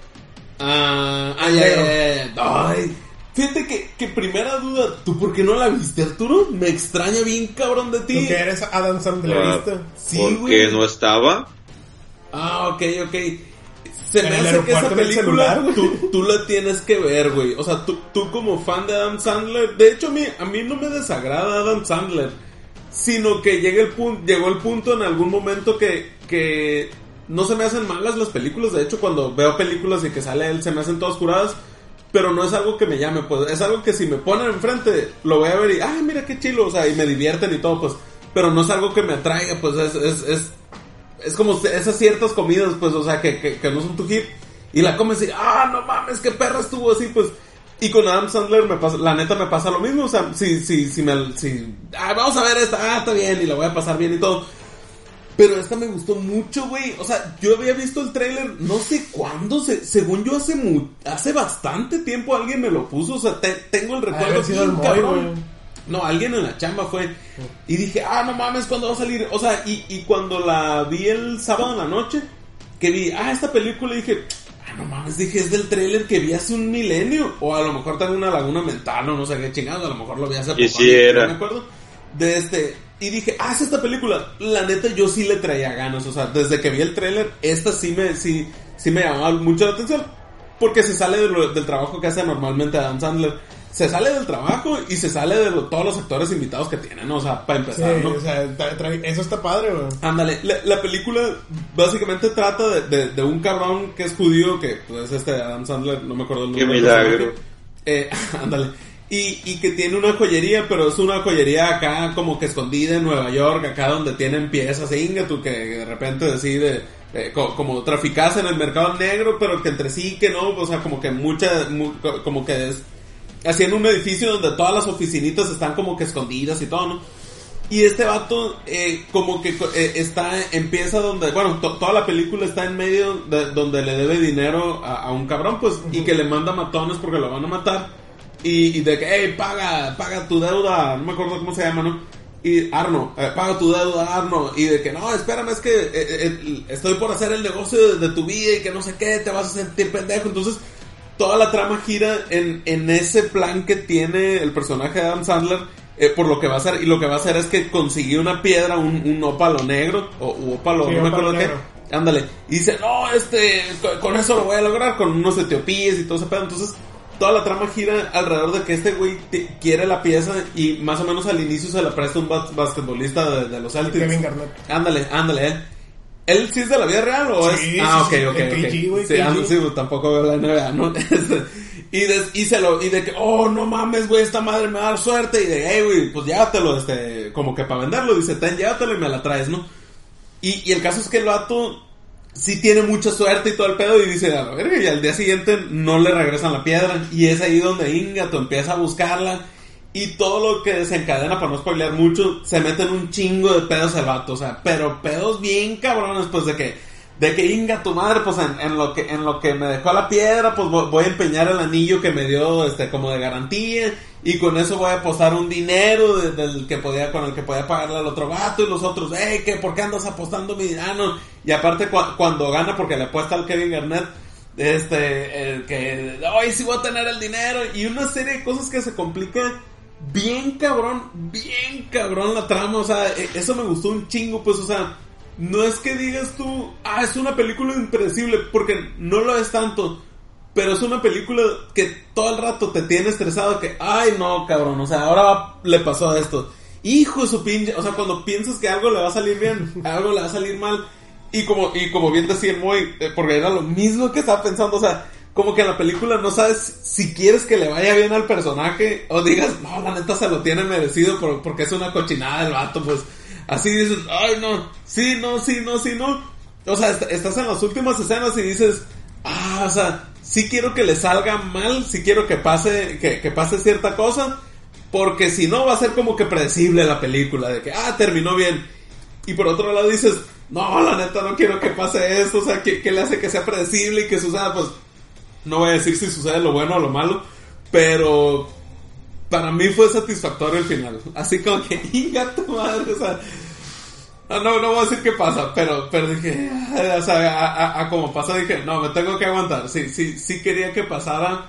Ah, ah, ya, ya, ya, ya. Ay, fíjate que, que primera duda, ¿tú por qué no la viste, Arturo? Me extraña bien cabrón de Tú ti. que eres Adam Sandlerista. Ah, Sí, ¿Por güey. qué no estaba? Ah, ok, ok. Se En me el hace que esa aeropuerto en el película celular, güey. tú, tú la tienes que ver, güey. O sea, tú, tú como fan de Adam Sandler, de hecho a mí, a mí no me desagrada Adam Sandler, sino que llega el punto, llegó el punto en algún momento que, que no se me hacen malas las películas. De hecho, cuando veo películas y que sale él, se me hacen todas curadas. Pero no es algo que me llame, pues es algo que si me ponen enfrente, lo voy a ver y, ay, mira qué chilo, o sea, y me divierten y todo, pues. Pero no es algo que me atraiga, pues es, es, es, es como esas ciertas comidas, pues, o sea, que, que, que no son tu hit. Y la comes y, ah, no mames, qué perra estuvo así, pues. Y con Adam Sandler, me pasa, la neta me pasa lo mismo, o sea, si, si, si me, si, ah, vamos a ver esta, ah, está bien, y la voy a pasar bien y todo. Pero esta me gustó mucho, güey. O sea, yo había visto el tráiler no sé cuándo, se, según yo hace mu hace bastante tiempo alguien me lo puso, o sea, te, tengo el recuerdo haber sido bien el Moy, cabrón. güey. No, alguien en la chamba fue. Y dije, ah, no mames, ¿cuándo va a salir? O sea, y, y cuando la vi el sábado en la noche, que vi, ah, esta película, dije, ah, no mames, dije, es del tráiler que vi hace un milenio. O a lo mejor tengo una laguna mental, o no sé qué chingado, a lo mejor lo vi hace Y poco. sí no era. me acuerdo. De este, y dije, ah, es esta película. La neta, yo sí le traía ganas. O sea, desde que vi el tráiler, esta sí me, sí, sí me llamaba mucho la atención. Porque se sale de lo- del trabajo que hace normalmente Adam Sandler. Se sale del trabajo y se sale de lo- todos los actores invitados que tienen, ¿no? O sea, para Sí, empezar, ¿no? o sea, tra- tra- eso está padre, güey. Ándale, la, la película básicamente trata de, de, de un cabrón que es judío, que pues es este Adam Sandler, no me acuerdo el Qué nombre. del milagro. personaje. Eh, ándale. Y, y que tiene una joyería, pero es una joyería acá como que escondida en Nueva York, acá donde tienen piezas, inga, tú que de repente decide eh, co- como traficas en el mercado negro, pero que entre sí que no, o sea, como que mucha, mu- co- como que es así en un edificio donde todas las oficinitas están como que escondidas y todo, ¿no? Y este vato, eh, como que eh, está, empieza donde, bueno, to- toda la película está en medio de donde le debe dinero a, a un cabrón, pues, uh-huh. Y que le manda matones porque lo van a matar. Y, y de que, hey, paga, paga tu deuda, no me acuerdo cómo se llama, ¿no? y Arno, eh, paga tu deuda, Arno, y de que no, espérame, es que eh, eh, estoy por hacer el negocio de, de tu vida y que no sé qué, te vas a sentir pendejo. Entonces toda la trama gira en, en ese plan que tiene el personaje de Adam Sandler, eh, por lo que va a hacer, y lo que va a hacer es que consiguió una piedra, un, un ópalo negro, o u ópalo, sí, no me acuerdo qué, ándale, y dice, no, este, con, con eso lo voy a lograr, con unos etíopes y todo ese pedo. Entonces toda la trama gira alrededor de que este güey te, quiere la pieza, y más o menos al inicio se la presta un bas- basquetbolista de, de los Celtics. Kevin Garnett. Ándale, ándale, él. ¿Él sí es de la vida real o sí, es...? Ah, sí, ok, ok, sí, ok. K G, wey, sí, K G. ando, sí, pues, tampoco veo la N B A, ¿no? y, des, y se lo... Y de que, oh, no mames, güey, esta madre me va a dar suerte. Y de, hey, güey, pues llévatelo, este... Como que para venderlo. Dice, ten, llévatelo y me la traes, ¿no? Y, y el caso es que el vato sí tiene mucha suerte y todo el pedo. Y dice, a la verga, y al día siguiente no le regresan la piedra. Y es ahí donde Ingato empieza a buscarla. Y todo lo que desencadena, para no spoilear mucho, se mete en un chingo de pedos el vato. O sea, pero pedos bien cabrones, pues de que... De que inga tu madre, pues en, en lo que en lo que me dejó la piedra, pues voy a empeñar el anillo que me dio, este, como de garantía, y con eso voy a apostar un dinero de, del que podía, con el que podía pagarle al otro vato, y los otros, hey, ¿qué? ¿Por qué andas apostando mi dinero? Y aparte cu- cuando gana, porque le apuesta al Kevin Garnett, este, el que, hoy sí voy a tener el dinero, y una serie de cosas que se complica bien cabrón, bien cabrón la trama. O sea, eso me gustó un chingo, pues, o sea, no es que digas tú, ah, es una película impredecible, porque no lo es tanto, pero es una película que todo el rato te tiene estresado, que, ay, no, cabrón, o sea, ahora va, le pasó esto, hijo de su pinche, o sea, cuando piensas que algo le va a salir bien, algo le va a salir mal, y como, y como bien decía el Moy, eh, porque era lo mismo que estaba pensando, o sea, como que en la película no sabes si quieres que le vaya bien al personaje, o digas, no, la neta se lo tiene merecido, por, porque es una cochinada el vato, pues. Así dices, ay no, sí, no, sí, no, sí, no. O sea, est- estás en las últimas escenas y dices, ah, o sea, sí quiero que le salga mal, sí quiero que pase, que, que pase cierta cosa, porque si no va a ser como que predecible la película, de que, ah, terminó bien. Y por otro lado dices, no, la neta no quiero que pase esto, o sea, que, que le hace que sea predecible y que suceda, pues, no voy a decir si sucede lo bueno o lo malo, pero... Para mí fue satisfactorio el final. Así como que, ¡hinga tu madre! O sea, no, no voy a decir qué pasa, pero, pero dije, o sea, a, a, a como pasa, dije, no, me tengo que aguantar. Sí, sí, sí quería que pasara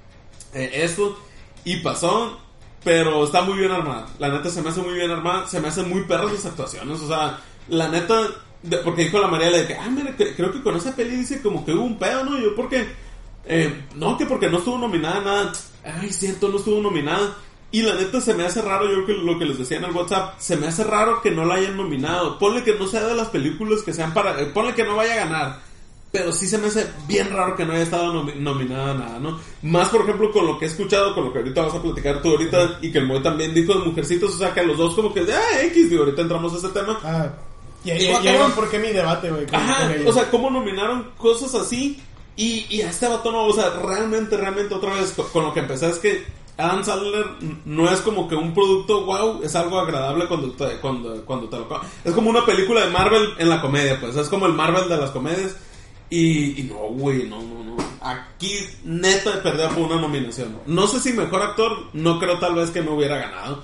eh, esto, y pasó, pero está muy bien armada. La neta se me hace muy bien armada, se me hacen muy perras las actuaciones, o sea, la neta, de, porque dijo la Mariela de que, ah, mira, que, creo que con esa peli dice como que hubo un pedo, ¿no? Y yo, ¿por qué? Eh, no, que porque no estuvo nominada nada. Ay, cierto, no estuvo nominada. Y la neta se me hace raro, yo creo que lo que les decía en el WhatsApp, se me hace raro que no la hayan nominado. Ponle que no sea de las películas que sean para... Eh, ponle que no vaya a ganar, pero sí se me hace bien raro que no haya estado nomi- nominada nada, ¿no? Más, por ejemplo, con lo que he escuchado, con lo que ahorita vas a platicar tú ahorita, y que el Moy también dijo de Mujercitos, o sea, que los dos como que, ah, X, digo, ahorita entramos a ese tema. Ah, y ahí Y va, llega cabrón. por qué mi debate, güey. con- Ajá, con ellos. o sea, cómo nominaron cosas así. Y, y a este vato no, o sea, realmente, realmente otra vez con, con lo que empecé es que Adam Sandler no es como que un producto wow, es algo agradable cuando te, cuando, cuando te lo comes. Es como una película de Marvel en la comedia, pues, es como el Marvel de las comedias. Y, y no, güey, no, no, no. Aquí neta perdió por una nominación. No sé si mejor actor, no creo tal vez que no hubiera ganado.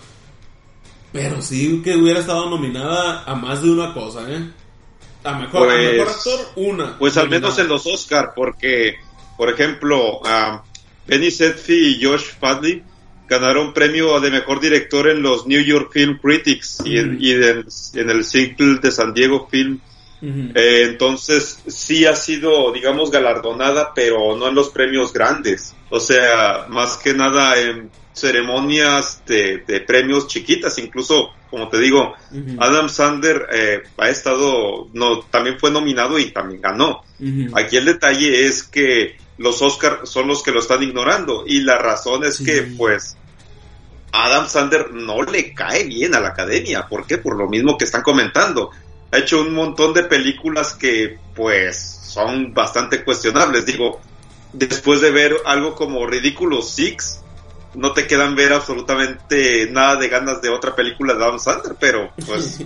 Pero sí que hubiera estado nominada a más de una cosa, ¿eh? A mejor, Pues- a mejor actor, una. Pues al nominada. menos en los Oscar, porque, por ejemplo, uh, Benny Safdie y Josh Fadley ganaron premio de mejor director en los New York Film Critics y, en, y en, en el ciclo de San Diego Film. Uh-huh. Eh, entonces sí ha sido, digamos, galardonada, pero no en los premios grandes. O sea, más que nada en ceremonias de, de premios chiquitas. Incluso, como te digo, Uh-huh. Adam Sandler eh, ha estado, no, también fue nominado y también ganó. Uh-huh. Aquí el detalle es que los Oscar son los que lo están ignorando, y la razón es Sí. que, pues, Adam Sandler no le cae bien a la academia. ¿Por qué? Por lo mismo que están comentando. Ha hecho un montón de películas que, pues, son bastante cuestionables. Digo, después de ver algo como Ridiculous Six, no te quedan ver absolutamente nada de ganas de otra película de Adam Sandler, pero, pues,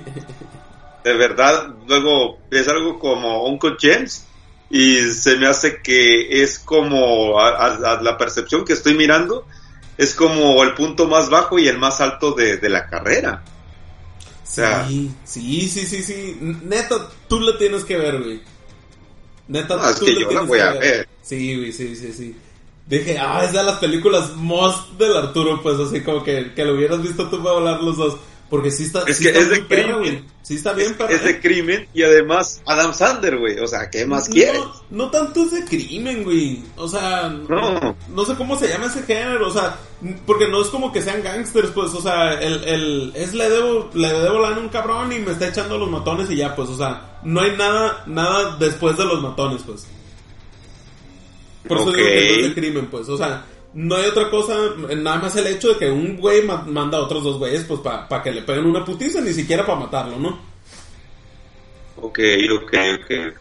de verdad, luego es algo como Uncle James, y se me hace que es como, a, a, a la percepción que estoy mirando, es como el punto más bajo y el más alto de, de la carrera. sea, sí, sí, sí, sí, sí. Neta, tú la tienes que ver, güey. Neta, no, es tú que la yo la tienes voy que a ver. ver. Sí, güey, sí, sí, sí. Dije, ah, es de las películas most del Arturo, pues así como que, que lo hubieras visto tú para hablar los dos. Porque sí está, Es sí que está es de muy perra, crimen. güey. Sí está bien, Es, perra. es de crimen y además Adam Sandler, güey. O sea, ¿qué más no, quieres? No tanto es de crimen, güey. O sea, No. no sé cómo se llama ese género. O sea, porque no es como que sean gangsters, pues. O sea, el, el es le debo, le debo lana a un cabrón y me está echando los matones y ya, pues. O sea, no hay nada, nada después de los matones, pues. Por eso Ok. digo que no es de crimen, pues. O sea, no hay otra cosa, nada más el hecho de que un güey ma- manda a otros dos güeyes, pues, para pa que le peguen una putiza, ni siquiera para matarlo, ¿no? Ok, ok, ok, ok.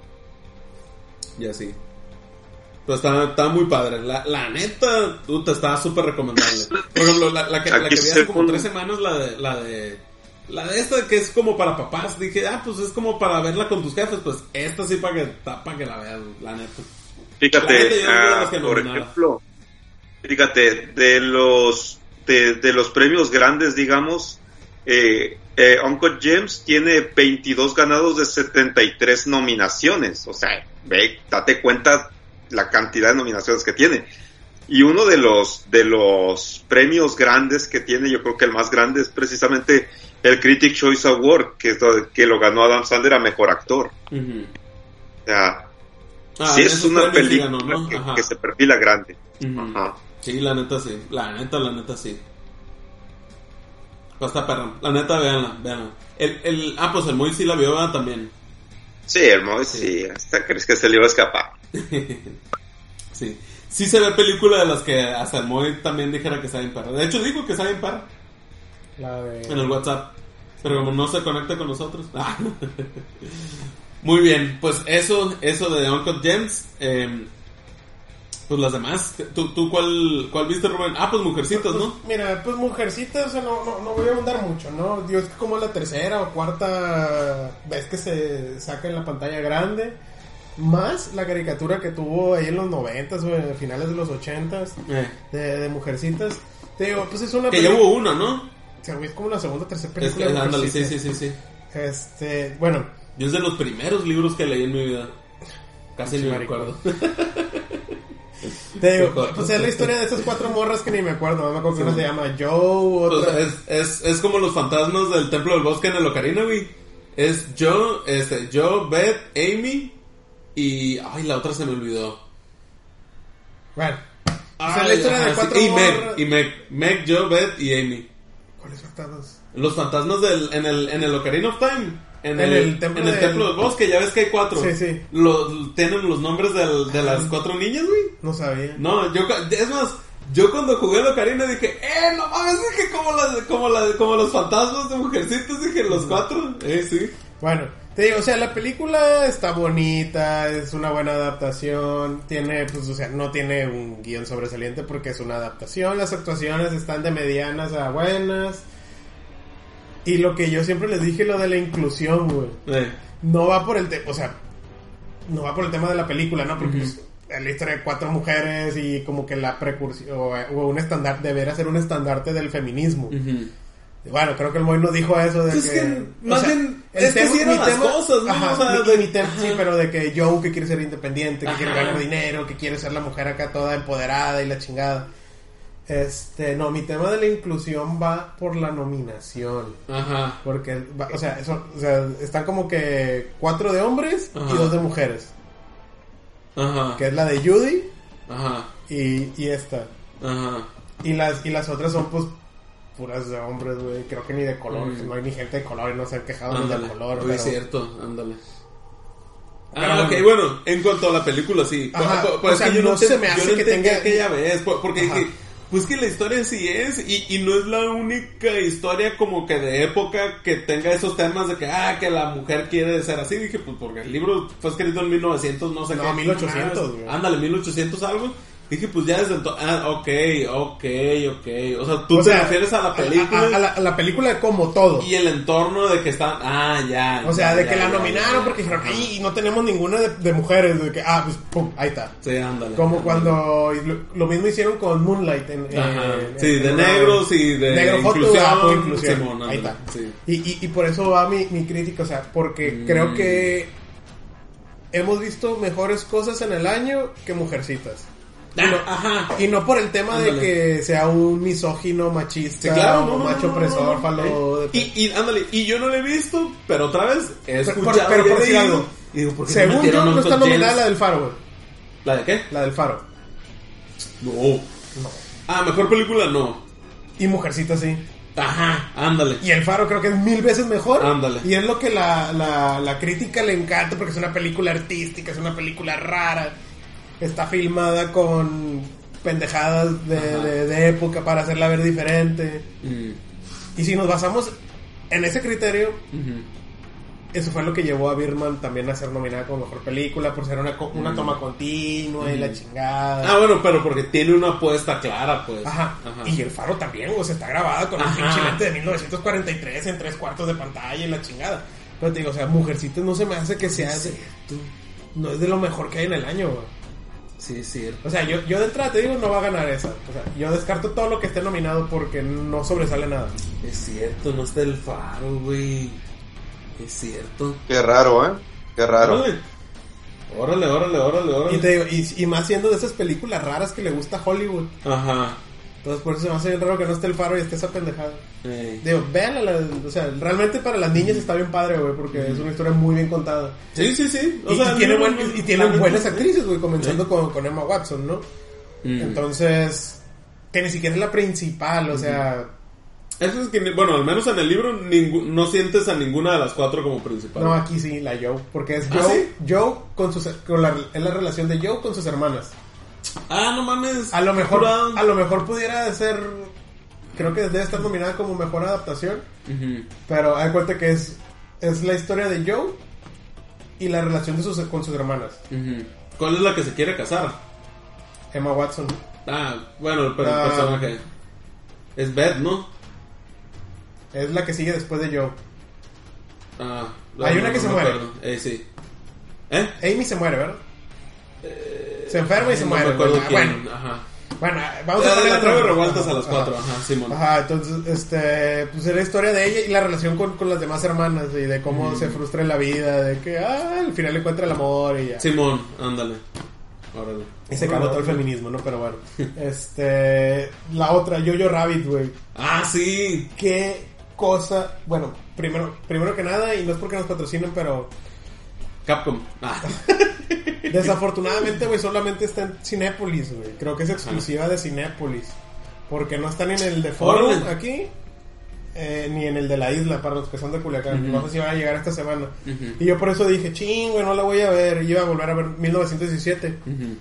Y así. Pero está, está muy padre. La, la neta, puta, está súper recomendable. Por ejemplo, la, la que, la que vi hace como tres semanas, la de, la de... La de esta que es como para papás. Dije, ah, pues es como para verla con tus jefes. Pues esta sí para que, para que la veas, la neta. Fíjate, La neta, yo no vi ah, las que por nominaba. ejemplo, fíjate, de los de, de los premios grandes, digamos, eh, eh, Uncut Gems tiene veintidós ganados de setenta y tres nominaciones. O sea, ve, date cuenta la cantidad de nominaciones que tiene. Y uno de los de los premios grandes que tiene, yo creo que el más grande es precisamente el Critics' Choice Award, que, es lo, que lo ganó Adam Sandler a Mejor Actor. Uh-huh. O sea, Ah, sí es esos una premios sí película ganó, ¿no? que, Ajá. que se perfila grande. Ujú. Ajá. Sí, la neta sí. La neta, la neta sí. Pues está perra. La neta, véanla, véanla. El, el, ah, pues el Moy sí la vio, ¿verdad? También. Sí, el Moy sí, hasta crees que se le iba a escapar. Sí. Sí se ve película de las que hasta el Moy también dijera que está bien perra. De hecho, dijo que está bien perra La de... en el WhatsApp. Pero como no se conecta con nosotros. Ah. Muy bien, pues eso, eso de Uncut Gems. Eh, pues las demás. ¿Tú, tú cuál, cuál viste, Rubén? Ah, pues Mujercitas, ¿no? Pues, mira, pues Mujercitas, o sea, no, no, no voy a abundar mucho, ¿no? Dios, que como la tercera o cuarta vez que se saca en la pantalla grande. Más la caricatura que tuvo ahí en los noventas o en finales de los ochentas Eh. de, de Mujercitas. Te digo, pues es una Que ya película... hubo una, ¿no? O sea, güey, es como la segunda o tercera Es que, película de ándale, sí, Mujercitas. sí, sí, sí. Este, bueno, Yo es de los primeros libros que leí en mi vida. Casi ni me acuerdo. te digo, pues es la historia de esas cuatro morras que ni me acuerdo. No me acuerdo que una se llama Joe, Pues otra... es, es, es como los fantasmas del Templo del Bosque en el Ocarina, güey. Es Joe, este, Joe, Beth, Amy y... Ay, la otra se me olvidó. Bueno, pues Ay, es la historia ajá, de cuatro sí. Y morras... Meg, y Meg, Meg, Joe, Beth y Amy. ¿Cuáles son todos? Los fantasmas del, en el, en el Ocarina of Time. En, En el, el templo en el del- Templo del Bosque, ya ves que hay cuatro. Sí, sí. Los, tienen los nombres del, de las cuatro niñas, güey. No sabía. No, yo, cu- es más, yo cuando jugué el Ocarina dije, eh, no mames, dije como las, como las, como los fantasmas de Mujercitas, dije los cuatro. Eh, sí. Bueno, te digo, o sea, la película está bonita, es una buena adaptación, tiene, pues, o sea, no tiene un guión sobresaliente porque es una adaptación, las actuaciones están de medianas a buenas. Y lo que yo siempre les dije, lo de la inclusión, güey, Eh, no va por el tema, o sea, no va por el tema de la película, ¿no? Porque, Ujú. pues, es la historia de cuatro mujeres y como que la precursión, o, o un estándar, debería ser un estandarte del feminismo. ujú. Bueno, creo que el Moy no dijo eso de Pues que... que, más bien, el es que tema- sí eran mi las tema- cosas, ¿no? Ajá, O sea, mi- de- mi tema- sí, ajá. pero de que Joe que quiere ser independiente, que quiere Ajá. ganar dinero, que quiere ser la mujer acá toda empoderada y la chingada. Este, no, mi tema de la inclusión va por la nominación. Ajá. Porque, va- o sea, eso- o sea, están como que cuatro de hombres Ajá. y dos de mujeres. Ajá. Que es la de Judy Ajá. y, y esta. Ajá. Y las, y las otras son pues puras de hombres, güey. Creo que ni de color. Mm. No hay ni gente de color y no se han quejado ni Ándale. de color. Oye, pero- cierto, ándale. Pero Ah, ok, bueno. bueno, en cuanto a la película, sí. Ajá, Pu- pues o sea, que yo no ente- se me yo hace no que entendía tenga- aquella vez, pu- porque Ajá. dije, pues que la historia sí es, y, y no es la única historia como que de época que tenga esos temas de que, ah, que la mujer quiere ser así. Dije, pues porque el libro fue escrito en mil novecientos, no sé No, qué. mil ochocientos, Ah, güey. Ándale, mil ochocientos algo. Dije, pues ya desde entonces... Ah, ok, ok, ok. O sea, tú O te sea, refieres a la película... A, a- a la, a la película como todo. Y el entorno de que están... Ah, ya. O sea, ya, de ya, que la ya, nominaron ya, porque dijeron, ajá. ay, no tenemos ninguna de, de mujeres. De que, ah, pues, pum, ahí está. Sí, ándale. Como ándale. cuando lo, lo mismo hicieron con Moonlight. En, en- Ajá. en- Sí, en de una- negros y de Negro foto, inclusión. ah, por inclusión. Simón, Ahí ándale, está. sí. Y, y, y por eso va mi, mi crítica, o sea, porque Mm. creo que hemos visto mejores cosas en el año que Mujercitas. Y no, Ajá. y no por el tema Ándale. de que sea un misógino, machista, Sí, claro, o no, no, macho no, no, opresor, no, no. falo. Eh, Y, y ándale, y yo no lo he visto, pero otra vez he Pero- escuchado pero y he por decir leído, algo, y digo, ¿por qué Según no yo, metieron no a está Uncut nominada Gems? la del Faro, güey. ¿La de qué? La del Faro. No. No. Ah, mejor película no. Y Mujercita sí. Ajá, ándale. Y el Faro creo que es mil veces mejor. Ándale. Y es lo que la, la, la crítica le encanta porque es una película artística, es una película rara. Está filmada con pendejadas de, Ajá. de, de época para hacerla ver diferente. Mm, Y si nos basamos en ese criterio, ujú. eso fue lo que llevó a Birdman también a ser nominada como mejor película por ser una, co- una Mm. toma continua y Mm. la chingada. Ah, bueno, pero porque tiene una apuesta clara, pues. Ajá. Y el Faro también, o sea, está grabada con un Ajá. pinche lente de mil novecientos cuarenta y tres en tres cuartos de pantalla y la chingada. Pero te digo, o sea, Mujercitas no se me hace que sea de- no es de lo mejor que hay en el año, güey. Sí, es cierto. O sea, yo, yo de entrada te digo, no va a ganar esa. O sea, yo descarto todo lo que esté nominado porque no sobresale nada. Es cierto, no está el Faro, güey. Es cierto. Qué raro, ¿eh? Qué raro. Órale. Órale, órale, órale, órale. Y te digo, y, y más siendo de esas películas raras que le gusta a Hollywood. Ajá. Entonces por eso se me hace bien raro que no esté el Faro y esté esa pendejada. Ey. Digo, véanla, la- o sea, realmente para las niñas está bien padre, güey, porque es una historia muy bien contada. Sí, sí, sí. Y, y tiene no, buen- no, y tienen la buenas neta, actrices, güey, comenzando Sí. con, con Emma Watson, ¿no? Mm. Entonces, que ni siquiera es la principal, o sea, Eso es que, ni- bueno, al menos en el libro ningú- no sientes a ninguna de las cuatro como principal. no, aquí sí, la Joe, porque es ¿Ah, Joe, sí? Joe con sus, con la, es la relación de Joe con sus hermanas. Ah, no mames. A lo mejor, Jurado. a lo mejor pudiera ser, creo que debe estar nominada como mejor adaptación, Ujú. pero hay cuenta que es, es la historia de Joe y la relación de sus, con sus hermanas. Ujú. ¿Cuál es la que se quiere casar? Emma Watson. Ah, bueno, pero Ah. el personaje es Beth, ¿no? Es la que sigue después de Joe. Ah, Hay no, una que no se me muere. acuerdo. Eh, sí. ¿Eh? Amy se muere, ¿verdad? Se enferma y se no muere. me acuerdo güey. quién. Bueno, Ajá. bueno, vamos a Eh, ponerle la traigo nombre. revueltas a las Ajá. cuatro. Ajá, Simón. Ajá, entonces, este, pues era la historia de ella y la relación con, con las demás hermanas y de cómo Mm. se frustra en la vida, de que, ah, al final encuentra el amor y ya. Simón, ándale. Órale. Y se acabó todo el feminismo, ¿no? Pero bueno. Este, la otra, Jojo Rabbit, güey. Ah, sí. Qué cosa, bueno, primero, primero que nada, y no es porque nos patrocinen, pero Capcom. Ah. desafortunadamente, güey, solamente está en Cinépolis, güey. Creo que es exclusiva de Cinépolis. Porque no están en el de Forum Órale. aquí, eh, ni en el de la isla, para los que son de Culiacán. Ujú. No sé si van a llegar esta semana. Ujú. Y yo por eso dije, ching, güey, no la voy a ver. Y iba a volver a ver mil novecientos diecisiete. Ujú.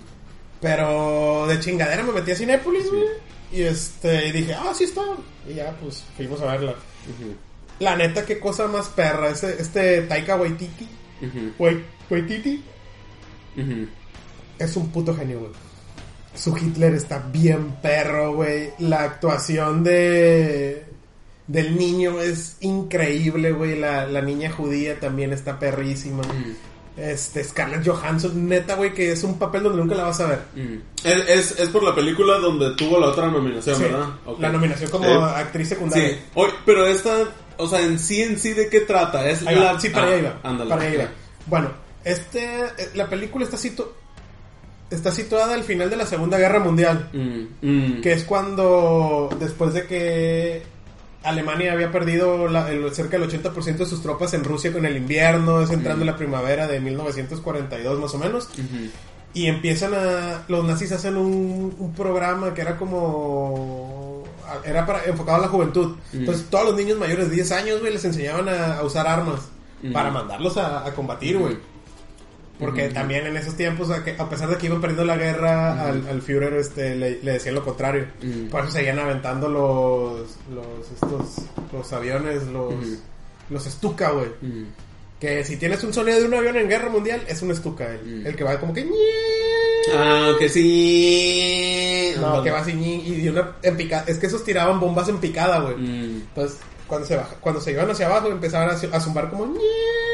Pero de chingadera me metí a Cinépolis, güey. Y este, y dije, ah, sí está. Y ya, pues, fuimos a verla. Ujú. La neta, qué cosa más perra. Este, este Taika Waititi. Ujú. Wait, Waititi. Ujú. Es un puto genio, güey. Su Hitler está bien perro, güey. La actuación de del niño es increíble, güey. La, la niña judía también está perrísima. Mm. Este, Scarlett Johansson, neta, güey, que es un papel donde nunca la vas a ver. Mm. Es, es, es por la película donde tuvo la otra nominación, Sí, ¿verdad? Ok. la nominación como Sí. actriz secundaria. Sí. Oye, pero esta, o sea, en sí, en sí, ¿de qué trata? Es Ahí la... va, sí, para ah, allá iba. Ándale. Para allá iba. ok. Bueno, este, eh, la película está, situ- está situada al final de la Segunda Guerra Mundial. Mm, mm. Que es cuando, después de que Alemania había perdido la- el- cerca del ochenta por ciento de sus tropas en Rusia con el invierno, es entrando Mm. la primavera de mil novecientos cuarenta y dos más o menos, Ujú. y empiezan a, los nazis hacen un, un programa que era como, era para, enfocado a la juventud, Mm. entonces todos los niños mayores de diez años, güey, les enseñaban a, a usar armas, Mm. para mandarlos a, a combatir, güey. Porque Mm. también en esos tiempos, a, que- a pesar de que iban perdiendo la guerra, Mm. al, al Führer este, le, le decían lo contrario. Mm. Por eso seguían aventando los los estos los aviones, los Mm. los Stuka, güey. Mm. Que si tienes un sonido de un avión en guerra mundial, es un Stuka, el, Mm. el que va como que... Ah, que sí. No, que va así y de una en picada. Es que esos tiraban bombas en picada, güey. Mm. Entonces, cuando se baja, cuando se iban hacia abajo, empezaban a, a zumbar como Mm.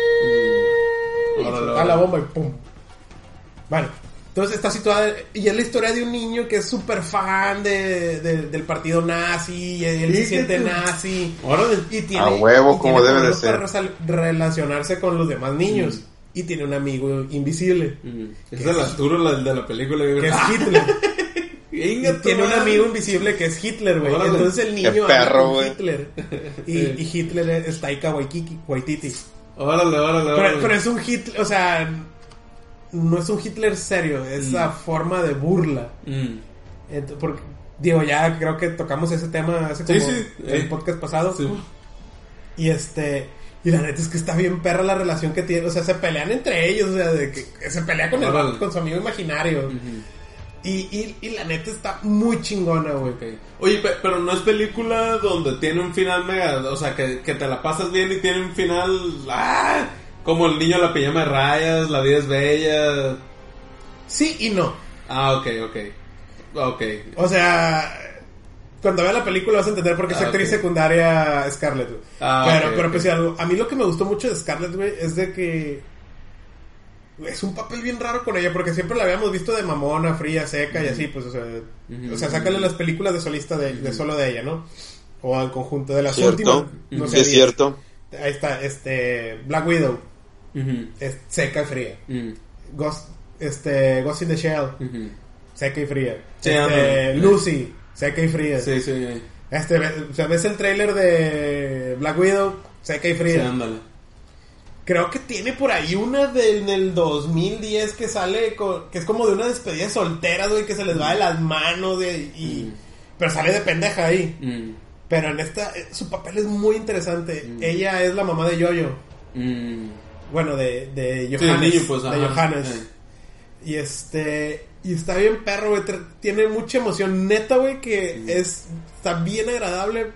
y Órale, a la órale. bomba y pum. Bueno, entonces está situada y es la historia de un niño que es súper fan de, de- del partido nazi y él se siente nazi. Órale. Y tiene, A huevo, y como tiene debe de problemas ser. para resal- relacionarse con los demás niños. Y tiene un amigo invisible. Mm. Esa es la Arturo, la de la película. Que es Hitler. Venga, Y tiene tu un madre. amigo invisible que es Hitler, güey. Órale. Entonces el niño Qué habla perro, con güey. Hitler. Y, y Hitler es Taika Waititi. Waititi. Órale, órale, órale. Pero, pero es un Hitler, o sea, no es un Hitler serio, es Mm. la forma de burla. Mm. Ent- porque, digo, ya creo que tocamos ese tema hace Sí, como sí, el eh. podcast pasado. Sí. Y este, y la neta es que está bien perra la relación que tienen, o sea, se pelean entre ellos, o sea, de que se pelea con, el, Órale. con su amigo imaginario. Ujú. Y, y, y la neta está muy chingona, güey. Ok. Oye, pe- pero no es película donde tiene un final mega, o sea, que, que te la pasas bien y tiene un final, ¡ah! Como el niño de la pijama de rayas, la vida es bella. Sí y no. Ah, ok, ok. Ok. O sea, cuando veas la película vas a entender por qué es Ah, actriz ok. secundaria Scarlett, güey. Ah, pero, ok, pero ok. pues sí, algo. A mí lo que me gustó mucho de Scarlett, güey, es de que es un papel bien raro con ella, porque siempre la habíamos visto de mamona, fría, seca y así, pues, o sea, Ujú. o sea, sácale las películas de solista de, de solo de ella, ¿no? O al conjunto de las Cierto. últimas. No sé, Es diez. cierto. Ahí está, este, Black Widow, Ujú. es seca y fría. Mm. Ghost, este, Ghost in the Shell, Ujú. seca y fría. Sí, este, ándale. Lucy, seca y fría. Sí, sí. Este, ve- o sea, ves el tráiler de Black Widow, seca y Sí, fría. ándale. Creo que tiene por ahí una de, en el dos mil diez que sale, con- que es como de una despedida de solteras, güey, que se les va de las manos, de, y, Mm. pero sale de pendeja ahí. Mm. Pero en esta, eh, su papel es muy interesante. Mm. Ella es la mamá de Yoyo. Mm. Bueno, de, de Sí, el Johannes. niño, pues, de ajá. Johannes. Eh. Y este, y está bien perro, güey, tra- tiene mucha emoción. Neta, güey, que Mm. es, está bien agradable.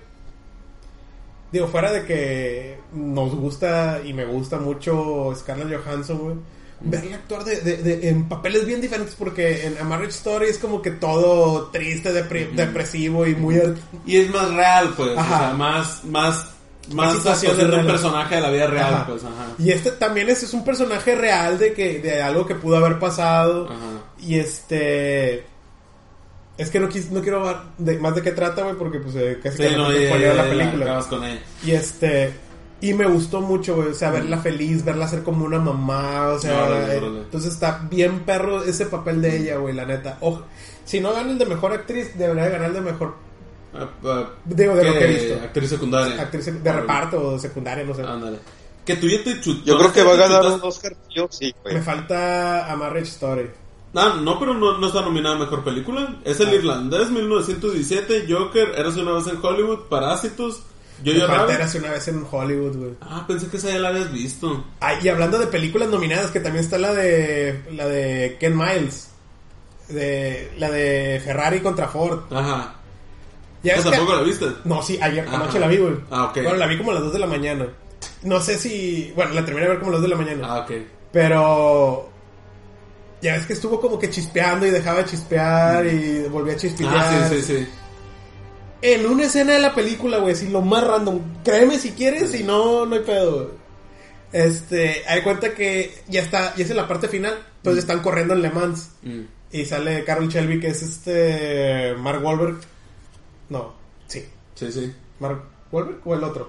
Digo, fuera de que nos gusta y me gusta mucho Scarlett Johansson, güey. Verla actuar de, de- de- en papeles bien diferentes, porque en A Marriage Story es como que todo triste, depre- depresivo y muy... Y es más real, pues. Ajá. O sea, más, más, Más más situaciones actuación de un reales. personaje de la vida real, Ajá. pues, ajá. Y este también es, es un personaje real de que de algo que pudo haber pasado. Ajá. Y este... Es que no, quis- no quiero hablar de, más de qué trata, güey, porque pues eh, casi Sí, que no, me ya, spoileo ya, la ya, película. acabas con ella. Y este... Y me gustó mucho, güey, o sea, verla feliz, verla ser como una mamá, o sea... Órale, eh, órale. Entonces está bien perro ese papel de ella, güey, la neta. Ojo, si no gana el de mejor actriz, debería de ganar el de mejor... Ah, ah, Digo, de lo ¿qué? que he visto. Actriz secundaria. Actriz de Órale. reparto o secundaria, no sé. Ándale. Que tú ya te chutó. Yo creo que va a ganar un chutaste- Oscar, yo sí, Me güey. falta A Marriage Story. Ah, no, pero no, no está nominada a mejor película. Es El Ah. Irlandés, mil novecientos diecisiete, Joker, Érase una vez en Hollywood, Parásitos, Me Yo-Yo falta Rabbit. Érase una vez en Hollywood, güey. Ah, pensé que esa ya la habías visto. Ah, y hablando de películas nominadas, que también está la de la de Ken Miles, de la de Ferrari contra Ford. Ajá. Ya ¿Esa ves que- tampoco la viste? No, sí, ayer Ajá. anoche la vi, güey. Ah, ok. Bueno, la vi como a las dos de la mañana. No sé si, bueno, la terminé de ver como a las dos de la mañana. Ah, ok. Pero ya ves que estuvo como que chispeando y dejaba de chispear y volvía a chispear. Ah, sí, sí, sí. En una escena de la película, güey, si lo más random, créeme si quieres, si no, no hay pedo, güey. Este, hay cuenta que ya está, ya es en la parte final, entonces están corriendo en Le Mans Mm. y sale Carol Shelby, que es este Mark Wahlberg. No, sí, Sí, sí. Mark Wahlberg o el otro.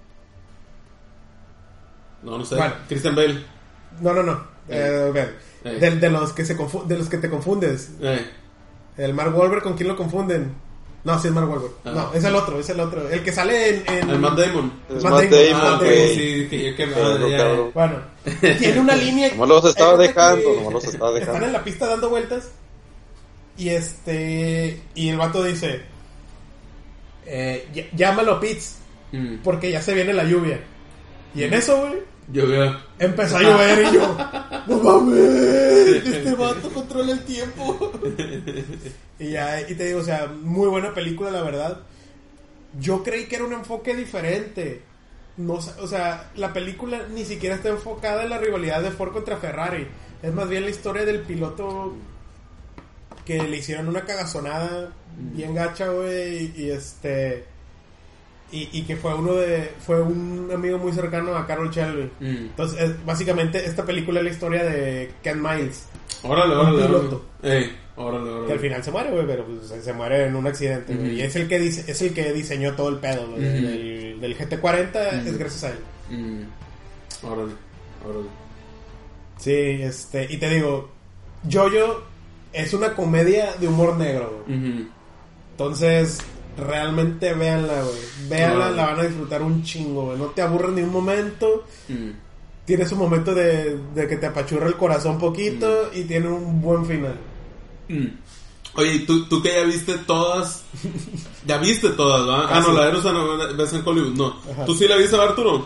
No, no sé. Bueno. Christian Bale. No, no, no. Eh. Eh, vean, Eh. de, de los que se confu- de los que te confundes. Eh. El Mark Wahlberg, ¿con quién lo confunden? No, sí es Mark Wahlberg. Ah. No, es el otro, es el otro. El que sale en... en- El Matt Damon. Es Matt Matt Damon. Damon, Ah, ok, güey. sí, que yo que me... Pero, ya, ya. cabrón. Bueno, tiene una línea... Nomás los estaba hay cuenta dejando, que nomás los estaba dejando. Están en la pista dando vueltas. Y este... Y el vato dice... Eh, ll- llámalo a Pitts, Mm. porque ya se viene la lluvia. Y en eso, güey, Yo veo. empezó a llover y yo... ¡No mames! Este vato controla el tiempo. Y ya, y te digo, o sea, muy buena película, la verdad. Yo creí que era un enfoque diferente. No, sé, o sea, la película ni siquiera está enfocada en la rivalidad de Ford contra Ferrari. Es más bien la historia del piloto que le hicieron una cagazonada bien gacha, güey, y, y este y, y que fue uno de fue un amigo muy cercano a Carroll Shelby. Mm. Entonces, es, básicamente esta película es la historia de Ken Miles. Órale, órale, órale. Ey, órale, órale. Que al final se muere, güey, pero pues, se, se muere en un accidente, güey. Mm-hmm. Y es el que dice, es el que diseñó todo el pedo, güey, mm-hmm. del, del G T cuarenta, mm-hmm. es gracias a él. Mm. Órale, órale. Sí, este, y te digo, Jojo es una comedia de humor negro, güey. Mm-hmm. Entonces, realmente véanla, güey. Véanla, no, la van a disfrutar un chingo, güey. No te aburren ni un momento. Mm. Tiene su momento de, de que te apachurra el corazón poquito, mm. y tiene un buen final. Mm. Oye, ¿tú, tú que ya viste todas? Ya viste todas, ¿verdad? Ah, ah no, sí. La de Eros una vez en Hollywood, no. Ajá. ¿Tú sí la viste, Arturo?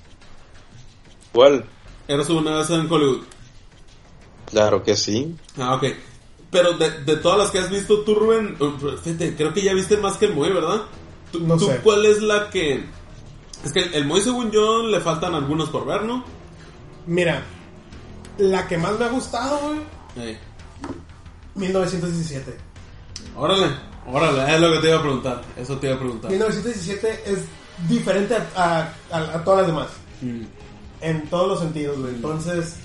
¿Cuál? Eros una vez en Hollywood. Claro que sí. Ah, ok. Pero de, de todas las que has visto tú, Rubén, fíjate, creo que ya viste más que el Moy, ¿verdad? ¿Tú, no ¿tú sé. ¿Cuál es la que...? Es que el, el Moy, según yo, le faltan algunos por ver, ¿no? Mira, la que más me ha gustado, güey, hey. mil novecientos diecisiete. Órale, órale, es lo que te iba a preguntar. Eso te iba a preguntar. mil novecientos diecisiete es diferente a, a, a, a todas las demás. Mm. En todos los sentidos, güey. Mm. Entonces,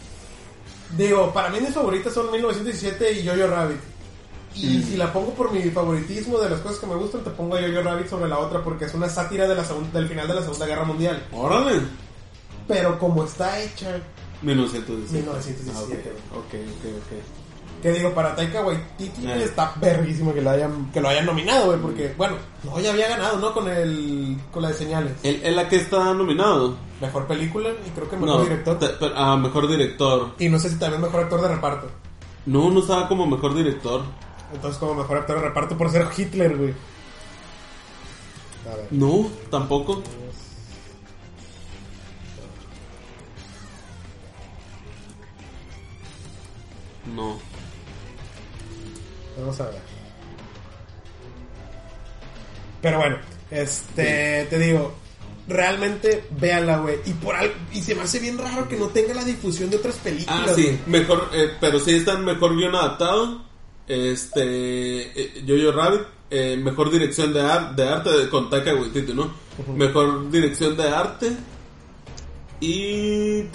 digo, para mí mis favoritas son mil novecientos diecisiete y Jojo Rabbit. Y mm. si la pongo por mi favoritismo de las cosas que me gustan, te pongo a Jojo Rabbit sobre la otra, porque es una sátira de la segun- del final de la Segunda Guerra Mundial. Órale. Pero como está hecha... mil novecientos diecisiete. mil novecientos diecisiete. Ah, ok, ok, ok. Que digo, para Taika Waititi eh. está verguísimo que lo hayan, que lo hayan nominado, güey, porque, bueno, no, ya había ganado, ¿no? Con el, con la de Señales. ¿El, el la que está nominado? Mejor película y creo que mejor no, director. Te, pero, ah, mejor director. Y no sé si también mejor actor de reparto. No, no estaba como mejor director. Entonces como mejor actor de reparto por ser Hitler, güey. A ver. No, tampoco. No. Vamos a ver. Pero bueno, este, sí. Te digo, realmente véanla, güey. Y por algo, y se me hace bien raro que no tenga la difusión de otras películas. Ah, sí, güey. mejor, eh, pero sí están mejor guión adaptado. Este, eh, Jojo Rabbit, eh, mejor dirección de, ar- de arte de, con Taika Waititi, ¿no? Uh-huh. Mejor dirección de arte. Y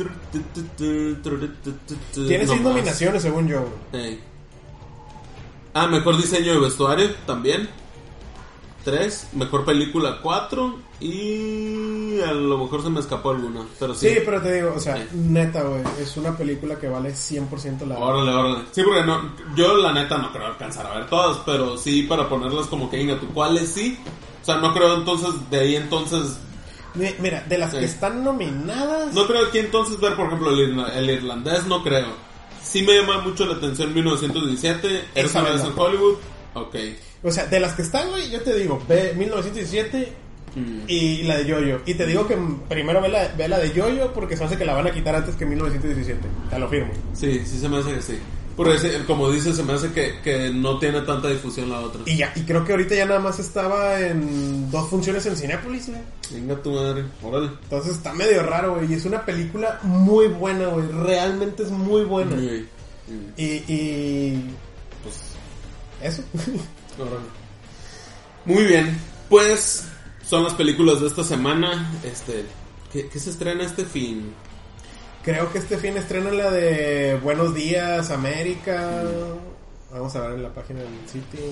tiene seis nominaciones según yo. Hey. Ah, mejor diseño de vestuario también. Tres. Mejor película cuatro. Y a lo mejor se me escapó alguna, pero sí. Sí, pero te digo, o sea, hey. neta, güey, es una película que vale cien por ciento la... Órale, órale. Sí, porque no, yo la neta no creo alcanzar a ver todas, pero sí para ponerlas como que venga, ¿tú cuáles sí? O sea, no creo entonces, de ahí entonces... Mira, de las sí. que están nominadas... No creo que entonces ver, por ejemplo, el, el irlandés, no creo. Sí me llama mucho la atención mil novecientos diecisiete, Eres una vez en Hollywood. Ok. O sea, de las que están, güey, yo te digo, ve mil novecientos diecisiete mm. y la de Jojo. Y te digo que primero ve la, ve la de Jojo porque se hace que la van a quitar antes que mil novecientos diecisiete. Te lo firmo. Sí, sí se me hace que sí. Porque como dices, se me hace que, que no tiene tanta difusión la otra. Y ya, y creo que ahorita ya nada más estaba en dos funciones en Cinépolis, güey. Venga tu madre, órale. Entonces está medio raro, güey. Y es una película muy buena, güey. Realmente es muy buena. Sí, sí. Y, y... pues... eso. Órale. Muy bien. Pues son las películas de esta semana. Este, ¿qué, qué se estrena este fin? Creo que este fin estrena la de Buenos Días, América. Mm. Vamos a ver en la página del sitio.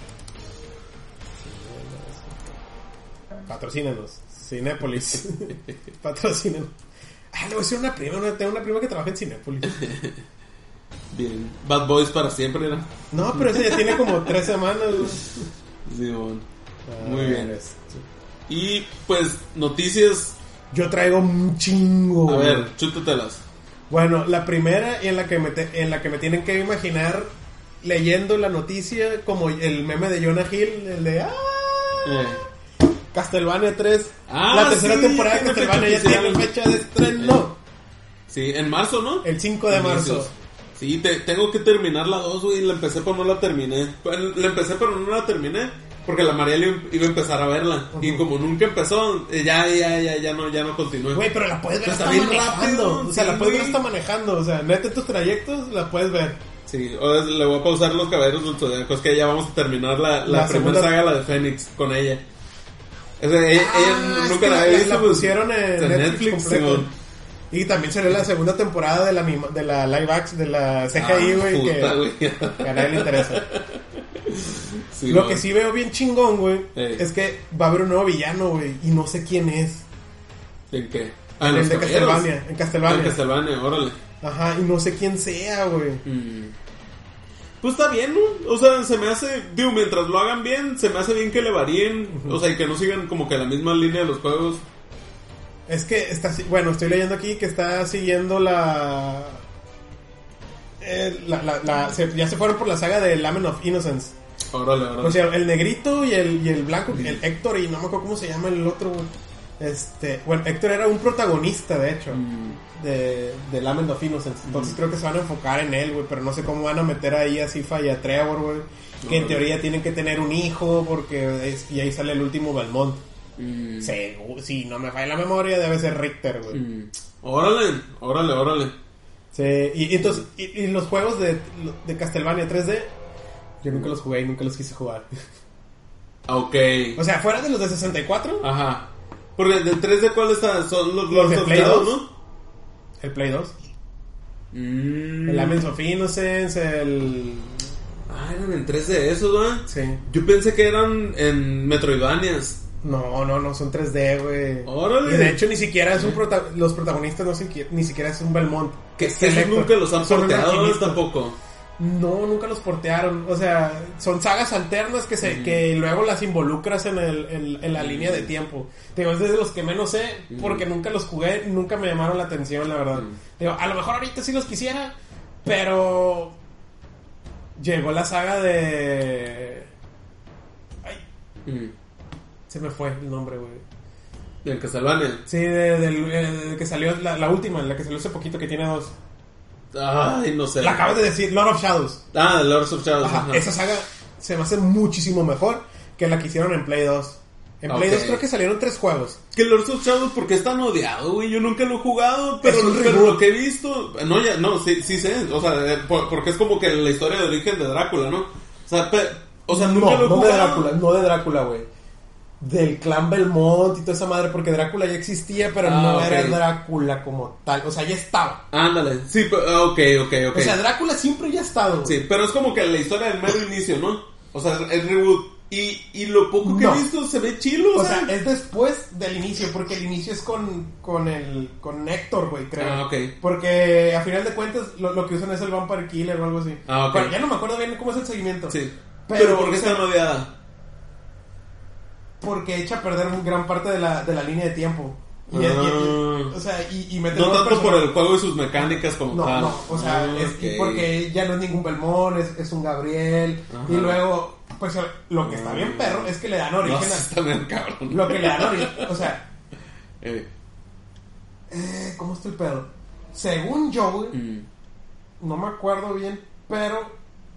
Patrocínanos. Cinépolis. Patrocínanos. Ah, le voy a decir una prima. Una, tengo una prima que trabaja en Cinépolis. Bien. Bad Boys para siempre, ¿no? No, pero ese ya tiene como tres semanas. Sí, bueno. Muy bien. Esto. Y pues, noticias... Yo traigo un chingo. A ver, chútatelas. Bueno, la primera en la que me te, en la que me tienen que imaginar leyendo la noticia como el meme de Jonah Hill, el de ah, eh. Castlevania tres, ah, la tercera sí, temporada de Castlevania ya tiene fecha de estreno. Sí, en marzo, ¿no? El cinco de marzo. Sí, te, tengo que terminar la dos, güey. La empecé pero no la terminé. La empecé pero no la terminé. Porque la Mariela iba a empezar a verla. Uh-huh. Y como nunca empezó, ya, ya, ya, ya no, ya no continué. Güey, pero la puedes ver hasta manejando. Rápido, o sea, sí, la puedes ver hasta manejando. O sea, neta tus trayectos, la puedes ver. Sí, o le voy a pausar los Caballeros del Zodiaco. Es que ya vamos a terminar la, la, La primera segunda- saga, la de Fénix, con ella. O sea, ella, Ah, ella es nunca que la había visto. la pues, pusieron en en Netflix, Netflix, completo. Simón. Y también salió la segunda temporada de la, anima- de la live action, de la C G I, Ah, güey, puta, que, güey. que a nadie le interesa. Sí, Lo güey. que sí veo bien chingón, güey, Ey. es que va a haber un nuevo villano, güey, y no sé quién es. ¿En qué? Ah, El los de Caballeros. Castlevania, en Ah, Castlevania. en Castlevania, órale. Ajá, y no sé quién sea, güey. Mm. Pues está bien, ¿no? O sea, se me hace, digo, mientras lo hagan bien, se me hace bien que le varíen, o sea, y que no sigan como que la misma línea de los juegos. Es que está, si- bueno, estoy leyendo aquí que está siguiendo la... eh, la, la- la- se- ya se fueron por la saga de Lament of Innocence. Órale, órale. O sea, el negrito y el, y el blanco, el Héctor, y no me acuerdo cómo se llama el otro, güey. Este, bueno, Héctor era un protagonista, de hecho, Mm. de, de Lament of Innocence. Entonces creo que se van a enfocar en él, güey, pero no sé cómo van a meter ahí a Sypha y a Trevor, güey. Que en Órale. teoría tienen que tener un hijo, porque es- y ahí sale el último Belmont. Mm. Segu- si no me falla la memoria, debe ser Richter, güey. Mm. Órale, órale, órale. Sí, y, y entonces, y, y los juegos de, de Castlevania tres D, yo nunca los jugué y nunca los quise jugar. Ah, ok. O sea, fuera de los de sesenta y cuatro, Ajá. Porque del tres D, ¿cuál está? Son los Los de Lords of Play Shadow, dos. ¿no? el Play dos, Mm. el Lament of Innocence, el... Ah, eran en tres D esos, ¿verdad? Sí. Yo pensé que eran en Metroidvanias. No, no, no, son tres D, güey. Órale. Y de hecho ni siquiera es un prota los protagonistas no son, ni siquiera es un Belmont. Que, Es que esos Selector. nunca los han Son un porteado, ¿no? alquimista. Tampoco. No, nunca los portearon. O sea, son sagas alternas que se que luego las involucras en, el, en, en la línea de tiempo. Te digo, es de los que menos sé, porque nunca los jugué, nunca me llamaron la atención, la verdad. Digo, a lo mejor ahorita sí los quisiera, pero llegó la saga de... Ay, Mm. se me fue el nombre, güey. En Castlevania. Sí, de, del- eh, de que salió la, la última, la que salió hace poquito, que tiene dos. Ay, no sé. La acabas de decir, Lord of Shadows. Ah, The Lords of Shadows. Ajá, ajá. esa saga se me hace muchísimo mejor que la que hicieron en Play dos. En Play Ok. dos creo que salieron tres juegos. Que Lords of Shadows, ¿por qué es tan odiado, güey? Yo nunca lo he jugado, pero, Es un pero reboot. lo que he visto... No, ya, no, sí, sí sé. O sea, eh, por- porque es como que la historia de origen de Drácula, ¿no? O sea, pe- o sea nunca No, lo he no de jugado. Drácula, no de Drácula, güey. Del clan Belmont y toda esa madre, porque Drácula ya existía, pero Ah, no ok. era Drácula como tal. O sea, ya estaba. Ándale. Sí, pe- ah, ok, ok, ok. O sea, Drácula siempre ya ha estado. güey. Sí, pero es como que la historia del mero inicio, ¿no? O sea, el reboot. Y, y lo poco que No. he visto se ve chilo, O sea, es después del inicio, porque el inicio es con, con el con Héctor, güey, creo. Ah, ok. Porque a final de cuentas lo, lo que usan es el Vampire Killer o algo así. Ah, ok. Pero ya no me acuerdo bien cómo es el seguimiento. Sí. Pero, Pero, ¿por qué o sea, está odiada? Porque echa a perder gran parte de la, de la línea de tiempo. Y, y- y- Ah. o sea, y, y meter No más tanto por personajes. el juego y sus mecánicas como No, tal. no, o sea, Ah, es ok. porque ya no es ningún Belmont, es, es un Gabriel. Ajá. Y luego, pues lo que está bien perro es que le dan No, origen sí a... está bien cabrón. Lo que le dan origen, o sea, Eh, eh, ¿cómo está el pedo? Según yo, güey, mm, no me acuerdo bien, pero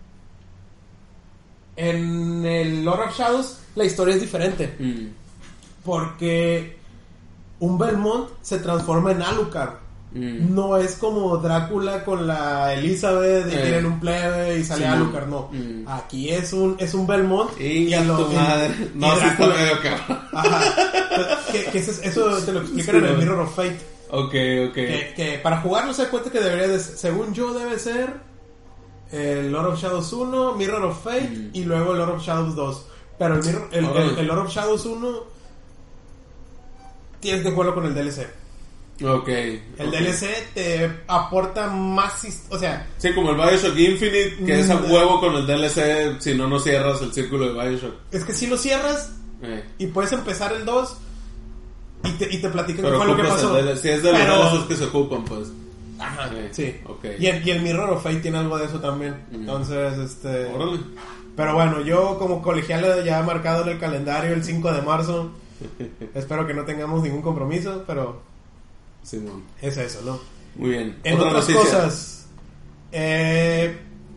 en el Lord of Shadows la historia es diferente. mm. Porque un Belmont se transforma en Alucard. Mm. No es como Drácula con la Elizabeth y Eh. tienen un plebe y sale Sí, Alucard, no. mm. Aquí es un es un Belmont Y a lo- tu y- madre. y No, sí está Drácula- medio cabrón. Ajá. que, que eso, eso te lo explican en el Mirror of Fate. Ok, ok. Que, que para jugarlo se da cuenta que debería de, según yo debe ser el Lord of Shadows uno, Mirror of Fate Mm. y luego el Lord of Shadows dos. Pero el, Mirror- el, Órale. el, el Lord of Shadows uno tienes que jugarlo con el D L C. Ok. El ok. D L C te aporta más, his- o sea, Sí, como el Bioshock Infinite, que es a Mm. huevo con el D L C, si no, no cierras el círculo de Bioshock. es que si lo cierras Eh. y puedes empezar el dos y te, y te platican qué Pero fue lo que ocupas pasó. el D L C. Si es de los Pero- D L Cs que se ocupan, pues. Ajá, Eh, sí. ok. Y el, y el Mirror of Fate tiene algo de eso también. Mm. Entonces, este... Órale. Pero bueno, yo como colegial ya he marcado en el calendario el cinco de marzo. Espero que no tengamos ningún compromiso, pero Simón. es eso, ¿no? Muy bien. En Otra otras noticia. cosas, eh,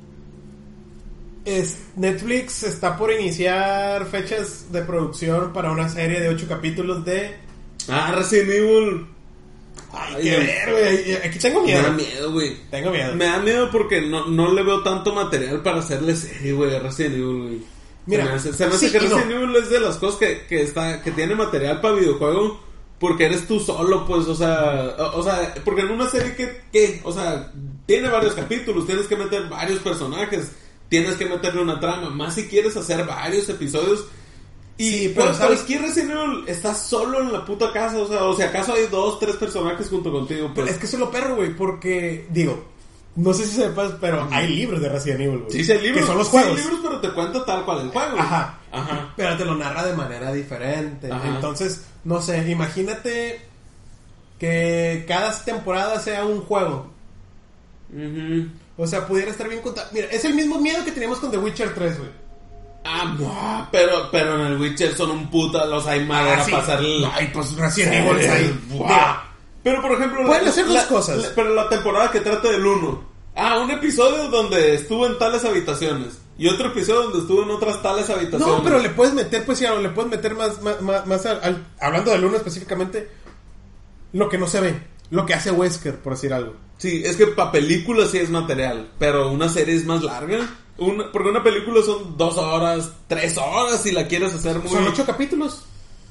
es, Netflix está por iniciar fechas de producción para una serie de ocho capítulos de... Ah, Resident Evil. Ay, Ay, qué güey. ver, güey. Aquí tengo Me miedo. da miedo, güey. Tengo miedo. Me da miedo porque no, no le veo tanto material para hacerle serie, güey, a Resident Evil, güey. Mira, se me hace, se me hace sí que y no. Resident Evil es de las cosas que, que, está, que tiene material para videojuego porque eres tú solo, pues, o sea, o, o sea, porque en una serie que, que, o sea, tiene varios capítulos, tienes que meter varios personajes, tienes que meterle una trama, más si quieres hacer varios episodios. Y Sí, pero pero ¿sabes? cualquier Resident Evil está solo en la puta casa, o sea, o si acaso hay dos, tres personajes junto contigo, pues. Es que eso es lo perro, güey, porque, digo, no sé si sepas, pero hay libros de Resident Evil, güey. Sí, sí, hay libros. Que son los Sí, hay juegos. libros, pero te cuenta tal cual el juego. Ajá. Ajá. Pero te lo narra de manera diferente. Ajá. Entonces, no sé, imagínate que cada temporada sea un juego. Ujú. O sea, pudiera estar bien contado. Mira, es el mismo miedo que teníamos con The Witcher tres, güey. Ah, no, pero, pero en el Witcher son un puta, los hay madera Ah, sí. para hacer el... Ay, pues Resident Evil es ahí. Buah. Digo, Pero por ejemplo... Pueden la- hacer dos la- cosas. la- pero la temporada que trata del uno. Ah, un episodio donde estuvo en tales habitaciones. Y otro episodio donde estuvo en otras tales habitaciones. No, pero le puedes meter, pues ya, le puedes meter más, más, más, más al, al- hablando del uno específicamente, lo que no se ve, lo que hace Wesker, por decir algo. Sí, es que para películas sí es material, pero una serie es más larga. Una, porque una película son dos horas, tres horas si la quieres hacer muy... Son ocho capítulos.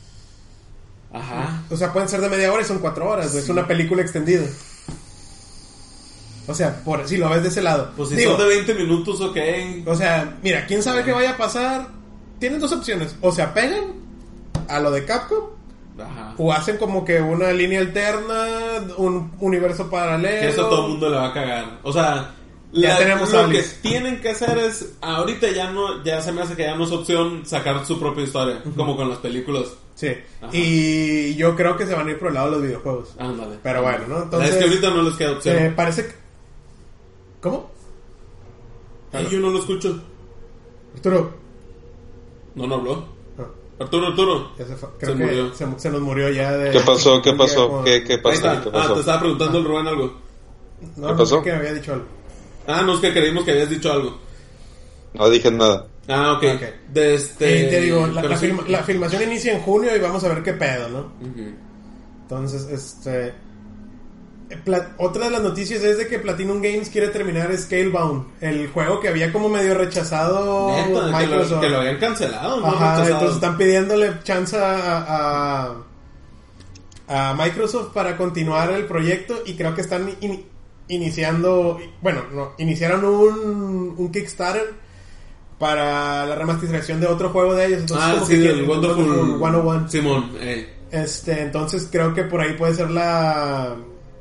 Ajá. O sea, pueden ser de media hora y son cuatro horas, güey. Es una película extendida. O sea, por si lo ves de ese lado. Pues si Digo, son de veinte minutos, ok. o sea, mira, quién sabe qué vaya a pasar. Tienen dos opciones. O se apegan a lo de Capcom, Ajá. o hacen como que una línea alterna, un universo paralelo. Que eso a todo el mundo le va a cagar. O sea, Ya la- tenemos lo a que Alice. tienen que hacer es, ahorita ya no, ya se me hace que ya no es opción sacar su propia historia, como con las películas. Sí. Ajá. Y yo creo que se van a ir por el lado de los videojuegos. Ándale. Pero bueno, ¿no? Entonces, es que ahorita no les queda opción. eh, parece que... ¿Cómo? Ay, yo no lo escucho. Arturo. No, no habló. Ah, Arturo, Arturo. ya se fue. Creo Se que murió. Se, se nos murió ya de... ¿Qué pasó? ¿Qué ya pasó? como- ¿Qué, qué Ahí pasó? está. ¿Qué Ah, pasó? te estaba preguntando el Rubén algo. No, ¿Qué no pasó? sé que me había dicho algo. Ah, no, es que creímos que habías dicho algo. No dije nada. Ah, ok. Ok. De este... Eh, te digo, la, pero la sí. filma- la filmación inicia en junio y vamos a ver qué pedo, ¿no? Ujú. Entonces, este... eh, Pla- otra de las noticias es de que Platinum Games quiere terminar Scalebound, el juego que había como medio rechazado Neta, que lo, Microsoft. que lo habían cancelado, ¿no? Ajá, Rechazado. entonces están pidiéndole chance a, a, a Microsoft para continuar el proyecto y creo que están in- iniciando, bueno, no, iniciaron un, un Kickstarter para la remasterización de otro juego de ellos. Entonces, Ah, como sí, que del quieren- Wonderful ciento uno. Simón, eh. Este, entonces creo que por ahí puede ser la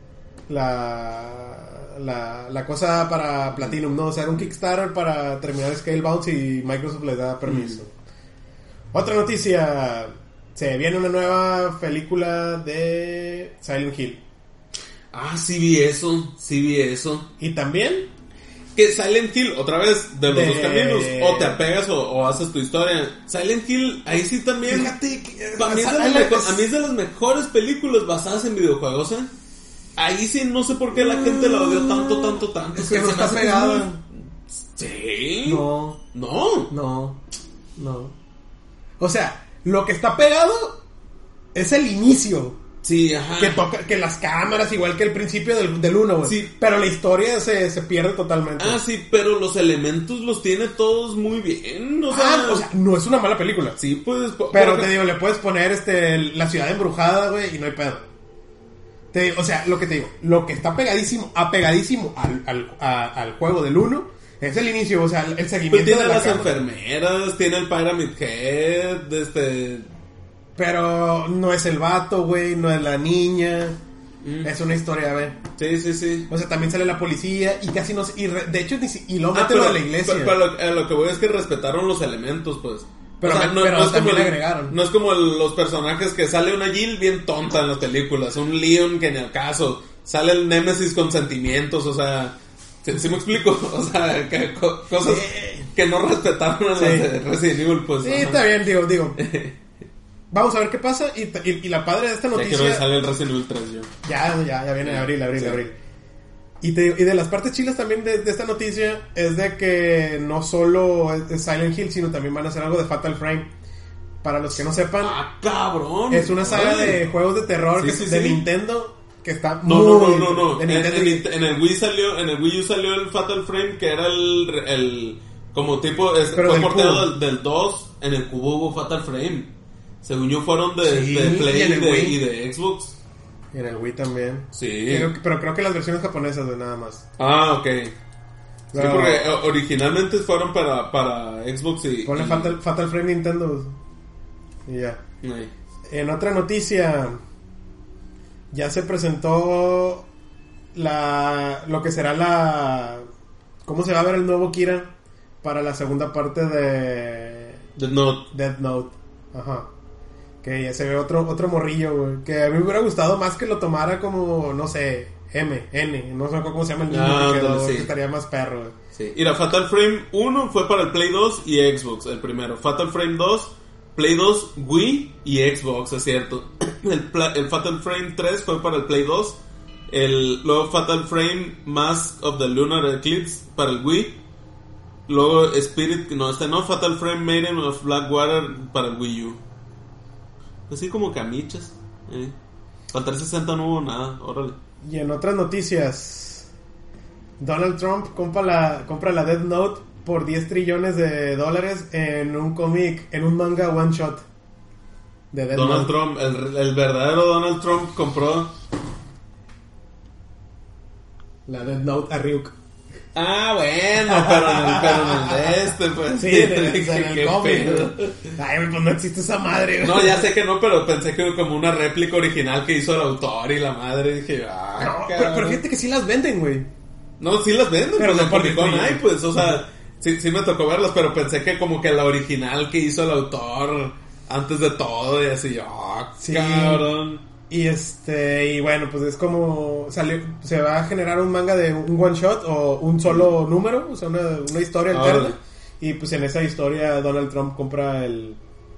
la la, la cosa para Platinum, ¿no? O sea, un Kickstarter para terminar Scalebound si Microsoft les da permiso. Otra noticia, se viene una nueva película de Silent Hill. Ah, sí vi eso, sí vi eso. Y también Que Silent Hill, otra vez, de los De- dos caminos, o te apegas o, o haces tu historia. Silent Hill, ahí sí también... fíjate que Pa' mí es de las mejo- a mí es de las mejores películas basadas en videojuegos, ¿eh? Ahí sí no sé por qué la gente la odió tanto, tanto, tanto. Es que Se no me está hace que es pegada. muy- Sí. no, No. no, no. O sea, lo que está pegado es el inicio. Sí, ajá. Que toca, que las cámaras, igual que el principio del, del uno, güey. Sí. Pero la historia se, se pierde totalmente. Ah, sí, pero los elementos los tiene todos muy bien. O sea, Ah, o sea, no es una mala película. sí, pues. po- Pero porque- te digo, le puedes poner este la ciudad embrujada, güey, y no hay pedo. Te digo, o sea, lo que te digo, lo que está pegadísimo, apegadísimo al, al, a- al juego del uno es el inicio, o sea, el Pues seguimiento tiene de la las cámara. enfermeras, tiene el Pyramid Head, este... Pero no es el vato, güey, no es la niña. Mm. Es una historia, a ver. Sí, sí, sí. O sea, también sale la policía y casi no se- y re- de hecho ni si- y luego Ah, meten pero, a la iglesia. pero- pero lo, a lo que voy es que respetaron los elementos, pues. Pero me- pero es también como el- agregaron. No es como el- los personajes que sale una Jill bien tonta en las películas, un Leon que ni al caso, sale el Nemesis con sentimientos, o sea, ¿sí, sí me explico? O sea, que, co- cosas Sí. que no respetaron en Sí. las de Resident Evil, pues. Sí, ajá. está bien, digo, digo. Vamos a ver qué pasa y, y, y la padre de esta Ya noticia... quiero que salga el Resident Evil tres yo. Ya, ya, ya viene abril, abril, Sí. abril. Y, te, y de las partes chilas también de, de esta noticia es de que no solo es, es Silent Hill, sino también van a hacer algo de Fatal Frame. Para los que no sepan, Ah, cabrón. es una saga Órale. de juegos de terror Sí, que sí, es de sí. Nintendo que está No, muy... no, no, no, no. de En, Nintendo. en- en el Wii salió, en el Wii U salió el Fatal Frame, que era el, el como tipo, es, Pero fue del porteado cubo. del, del dos, en el cubo hubo Fatal Frame. Según yo fueron de, Sí, de Play y en y el de, Wii. y de Xbox. En el Wii también. Sí. Creo que- pero creo que las versiones japonesas, güey, nada más. Ah, ok. Sí, Pero- porque eh, originalmente fueron para, para Xbox y... Ponle y- Fatal, Fatal Frame Nintendo. Y ya. Ay. En otra noticia, ya se presentó la lo que será la... ¿Cómo se va a ver el nuevo Kira para la segunda parte de Death Note. Death Note? Ajá. Que ya se ve otro otro morrillo, güey. Que a mí me hubiera gustado más que lo tomara como, no sé, M, N. No sé cómo se llama el niño Ah, que quedó, ándale, sí. que estaría más perro, güey. Sí. Mira, Fatal Frame uno fue para el Play dos y Xbox, el primero. Fatal Frame dos, Play dos, Wii y Xbox, es cierto. El, pla- el Fatal Frame tres fue para el Play dos. El, luego Fatal Frame Mask of the Lunar Eclipse para el Wii. Luego Spirit, no, este no, Fatal Frame Maiden of Blackwater para el Wii U. Así como camichas. Eh. Para trescientos sesenta no hubo nada, órale. Y en otras noticias, Donald Trump compra la, compra la Death Note por diez trillones de dólares en un cómic, en un manga one shot de Death Donald Note. Trump, el, el verdadero Donald Trump compró. La Death Note a Ryuk. Ah, bueno, pero en el, pero en el de este, pues. Sí, en el, Dije, en el qué cómic. pedo. Ay, güey, pues no existe esa madre, güey. No, ya sé que no, pero pensé que como una réplica original que hizo el autor y la madre. Dije, ah, No, pero, cabrón. pero fíjate que sí las venden, güey. No, sí las venden, Pero pero no en por Comic Con diez hay, pues, o sea, sí, sí me tocó verlas, pero pensé que como que la original que hizo el autor antes de todo y así, ah, Sí. cabrón. Y este, y bueno, pues es como salió, se va a generar un manga de un one shot o un solo número, o sea, una, una historia Órale. alterna. Y pues en esa historia Donald Trump compra el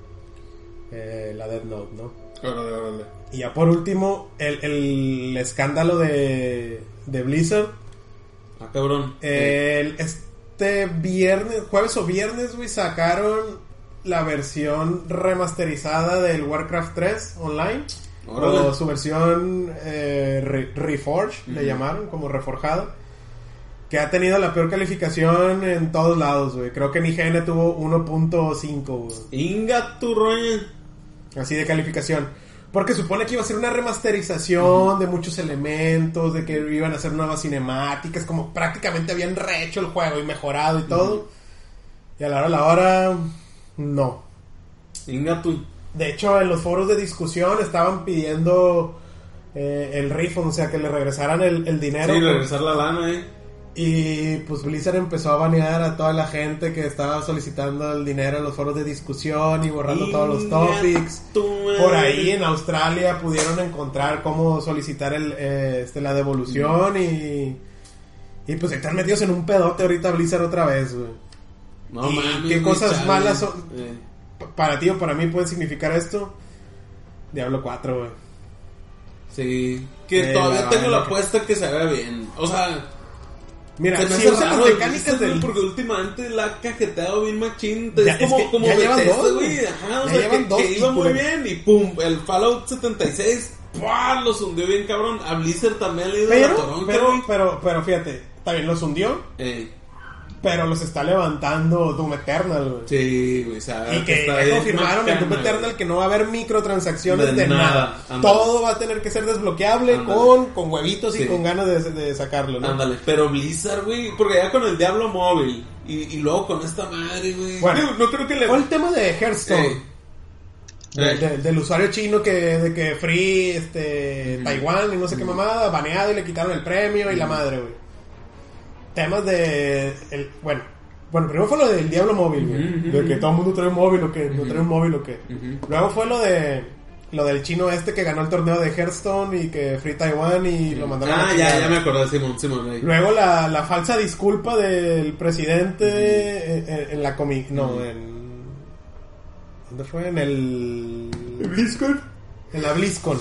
eh, la Death Note, ¿no? Órale, órale. Y ya por último, el, el escándalo de, de Blizzard. Ah, cabrón. El, este viernes, jueves o viernes, güey, sacaron la versión remasterizada del Warcraft tres online. Órale. O su versión eh, re- Reforged, le llamaron, como reforjada. Que ha tenido la peor calificación en todos lados, güey. Creo que en I G N tuvo uno punto cinco, güey. Inga tu roña. Así de calificación. Porque supone que iba a ser una remasterización de muchos elementos, de que iban a hacer nuevas cinemáticas, como prácticamente habían rehecho el juego y mejorado y todo. Y a la hora, a la hora, no. Inga tu. De hecho, en los foros de discusión estaban pidiendo eh, el refund, o sea, que le regresaran el, el dinero. Sí, regresar la lana, eh. Y pues Blizzard empezó a banear a toda la gente que estaba solicitando el dinero en los foros de discusión y borrando todos los topics. Por ahí en Australia pudieron encontrar cómo solicitar el, eh, este, la devolución y... Y pues están metidos en un pedote ahorita Blizzard otra vez, güey. No ¿Y mames, qué güey, cosas chale. malas son? Eh. P- Para ti o para mí puede significar esto. Diablo cuatro, güey. Sí. Que Eh, todavía la tengo la vaina que- apuesta que se vea bien. O sea, Mira, se me si hace usan raro las el mecánicas Blizzard, del... porque últimamente la ha cajeteado bien machín. Ya, Es como, es que como ya llevan Bethesda, dos, güey. güey. Ajá, o Ya sea, llevan que, dos que y iba muy por- bien y pum, el Fallout setenta y seis, ¡pua! Los hundió bien cabrón. A Blizzard también le dio la Pero, toronca, pero, güey. pero, pero fíjate, también los hundió, Eh, pero los está levantando Doom Eternal, güey. sí, güey, sabe Y que está ya bien confirmaron en Doom macana, Eternal güey. que no va a haber microtransacciones De de, nada, nada. ándale. Todo va a tener que ser desbloqueable Ándale. con, con huevitos Sí. y con ganas de, de sacarlo, ¿no? Ándale, pero Blizzard, güey, porque ya con el Diablo móvil y, y luego con esta madre, güey. Bueno, Digo, no creo que le... Fue el tema de Hearthstone. Eh, De- eh, de- del usuario chino que de que free este Ujú. Taiwán y no sé qué mamada, baneado y le quitaron el premio y la madre, güey. Temas de el, bueno, bueno, primero fue lo del Diablo móvil, güey, Ujú, ujú, de que ujú. todo el mundo trae un móvil o que no Ujú. trae un móvil o que. Ujú. Luego fue lo de lo del chino este que ganó el torneo de Hearthstone y que free Taiwán y lo mandaron a Ah, la ya, chingada. ya me acordé, Simón, Simón. ahí. Luego la, la falsa disculpa del presidente en, en- en la comi... No, Ujú. en... ¿Dónde fue? En el... BlizzCon. En la BlizzCon.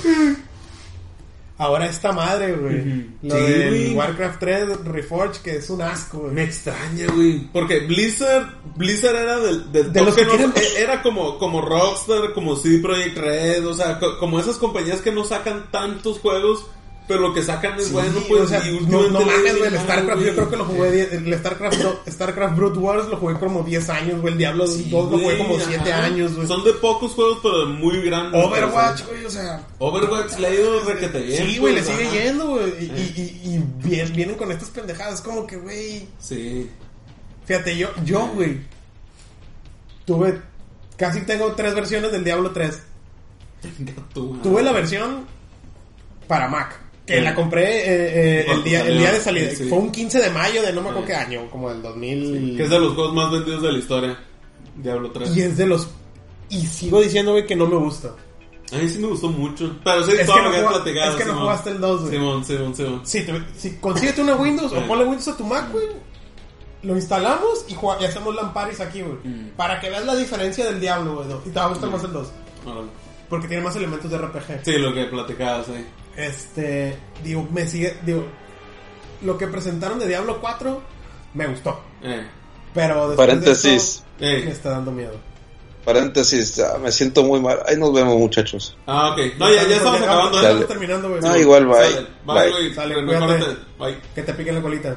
Ahora esta madre, güey. Ujú. Lo Sí, del güey. Warcraft tres Reforged, que es un asco, güey. Me extraña, güey. Porque Blizzard, Blizzard era del, del De top los que no- quieren- era como, como Rockstar, como C D Projekt Red, o sea, co- como esas compañías que no sacan tantos juegos, Pero lo que sacan es Sí, bueno, pues. o sea, y no, no últimamente mames, güey, el le- StarCraft, güey. yo creo que lo jugué, die- el StarCraft, Bro- StarCraft Brood Wars lo jugué como diez años, güey, el Diablo Sí, dos lo jugué güey, como ajá. siete años, güey. Son de pocos juegos, pero de muy grandes. Overwatch, o sea, güey, o sea... Overwatch le ha ido requete bien. Sí, güey, le pues, sigue ajá. yendo, güey, y, y, y, y bien- vienen con estas pendejadas, como que, güey... Sí. Fíjate, yo, yo, güey, tuve, casi tengo tres versiones del Diablo tres. Tú, Tuve la versión para Mac, que Sí. la compré eh, eh, el, Cuando día, el salió, día de salida. sí. Fue un quince de mayo de no me acuerdo Sí. qué año, como del dos mil. Que es de los juegos más vendidos de la historia. Diablo tres. Y es de los... Y sigo diciendo, güey, que no me gusta. A mí sí me gustó mucho. Pero sí, Es que todo no lo que has jugá- platicado. es que no Simón. jugaste el dos, güey. Simón, Simón, Simón. Si, te- si consíguete una Windows Sí. o ponle Windows a tu Mac, güey, lo instalamos y, jugá- y hacemos Lamparis aquí, güey. Mm. Para que veas la diferencia del Diablo, güey. ¿no? Y te va a gustar más el dos. Órale. Porque tiene más elementos de R P G. Sí, lo que platicabas ahí. Este, digo, me sigue, digo, lo que presentaron de Diablo cuatro me gustó. Eh. Pero después Paréntesis. de esto, Eh. me está dando miedo. Paréntesis, ah, me siento muy mal. Ahí nos vemos, muchachos. Ah, ok. No, ya, ya estamos Ya, acabando. ya ¿eh? estamos terminando, güey. No, igual, bye. Sale. Bye, Bye. güey. Sale, Mejórate. cuídate. Bye. Que te piquen la colita.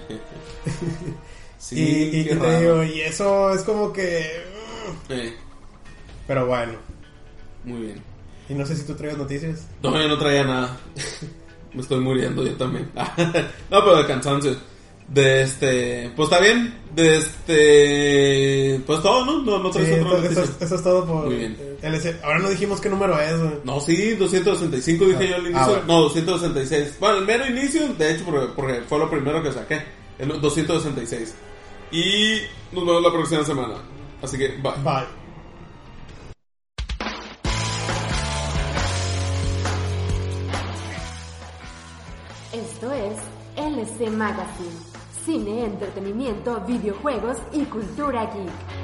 Sí, y y, qué y te raro. digo, y eso es como que... mm, Eh. Pero bueno. Muy bien. Y no sé si tú traes noticias. No, yo no traía nada. Me estoy muriendo yo también. No, pero de cansancio. De este... Pues está bien. De este... Pues todo, ¿no? No, no Sí, traes otra eso, noticia. eso- eso es todo por... Muy bien. eh, L C. Ahora no dijimos qué número es, güey. No, sí, doscientos sesenta y cinco dije Ah, yo al ah, inicio. bueno. No, doscientos sesenta y seis. Bueno, el mero inicio, de hecho, porque, porque fue lo primero que saqué. El doscientos sesenta y seis. Y nos vemos la próxima semana. Así que, bye. Bye. Esto es L C Magazine. Cine, entretenimiento, videojuegos y cultura geek.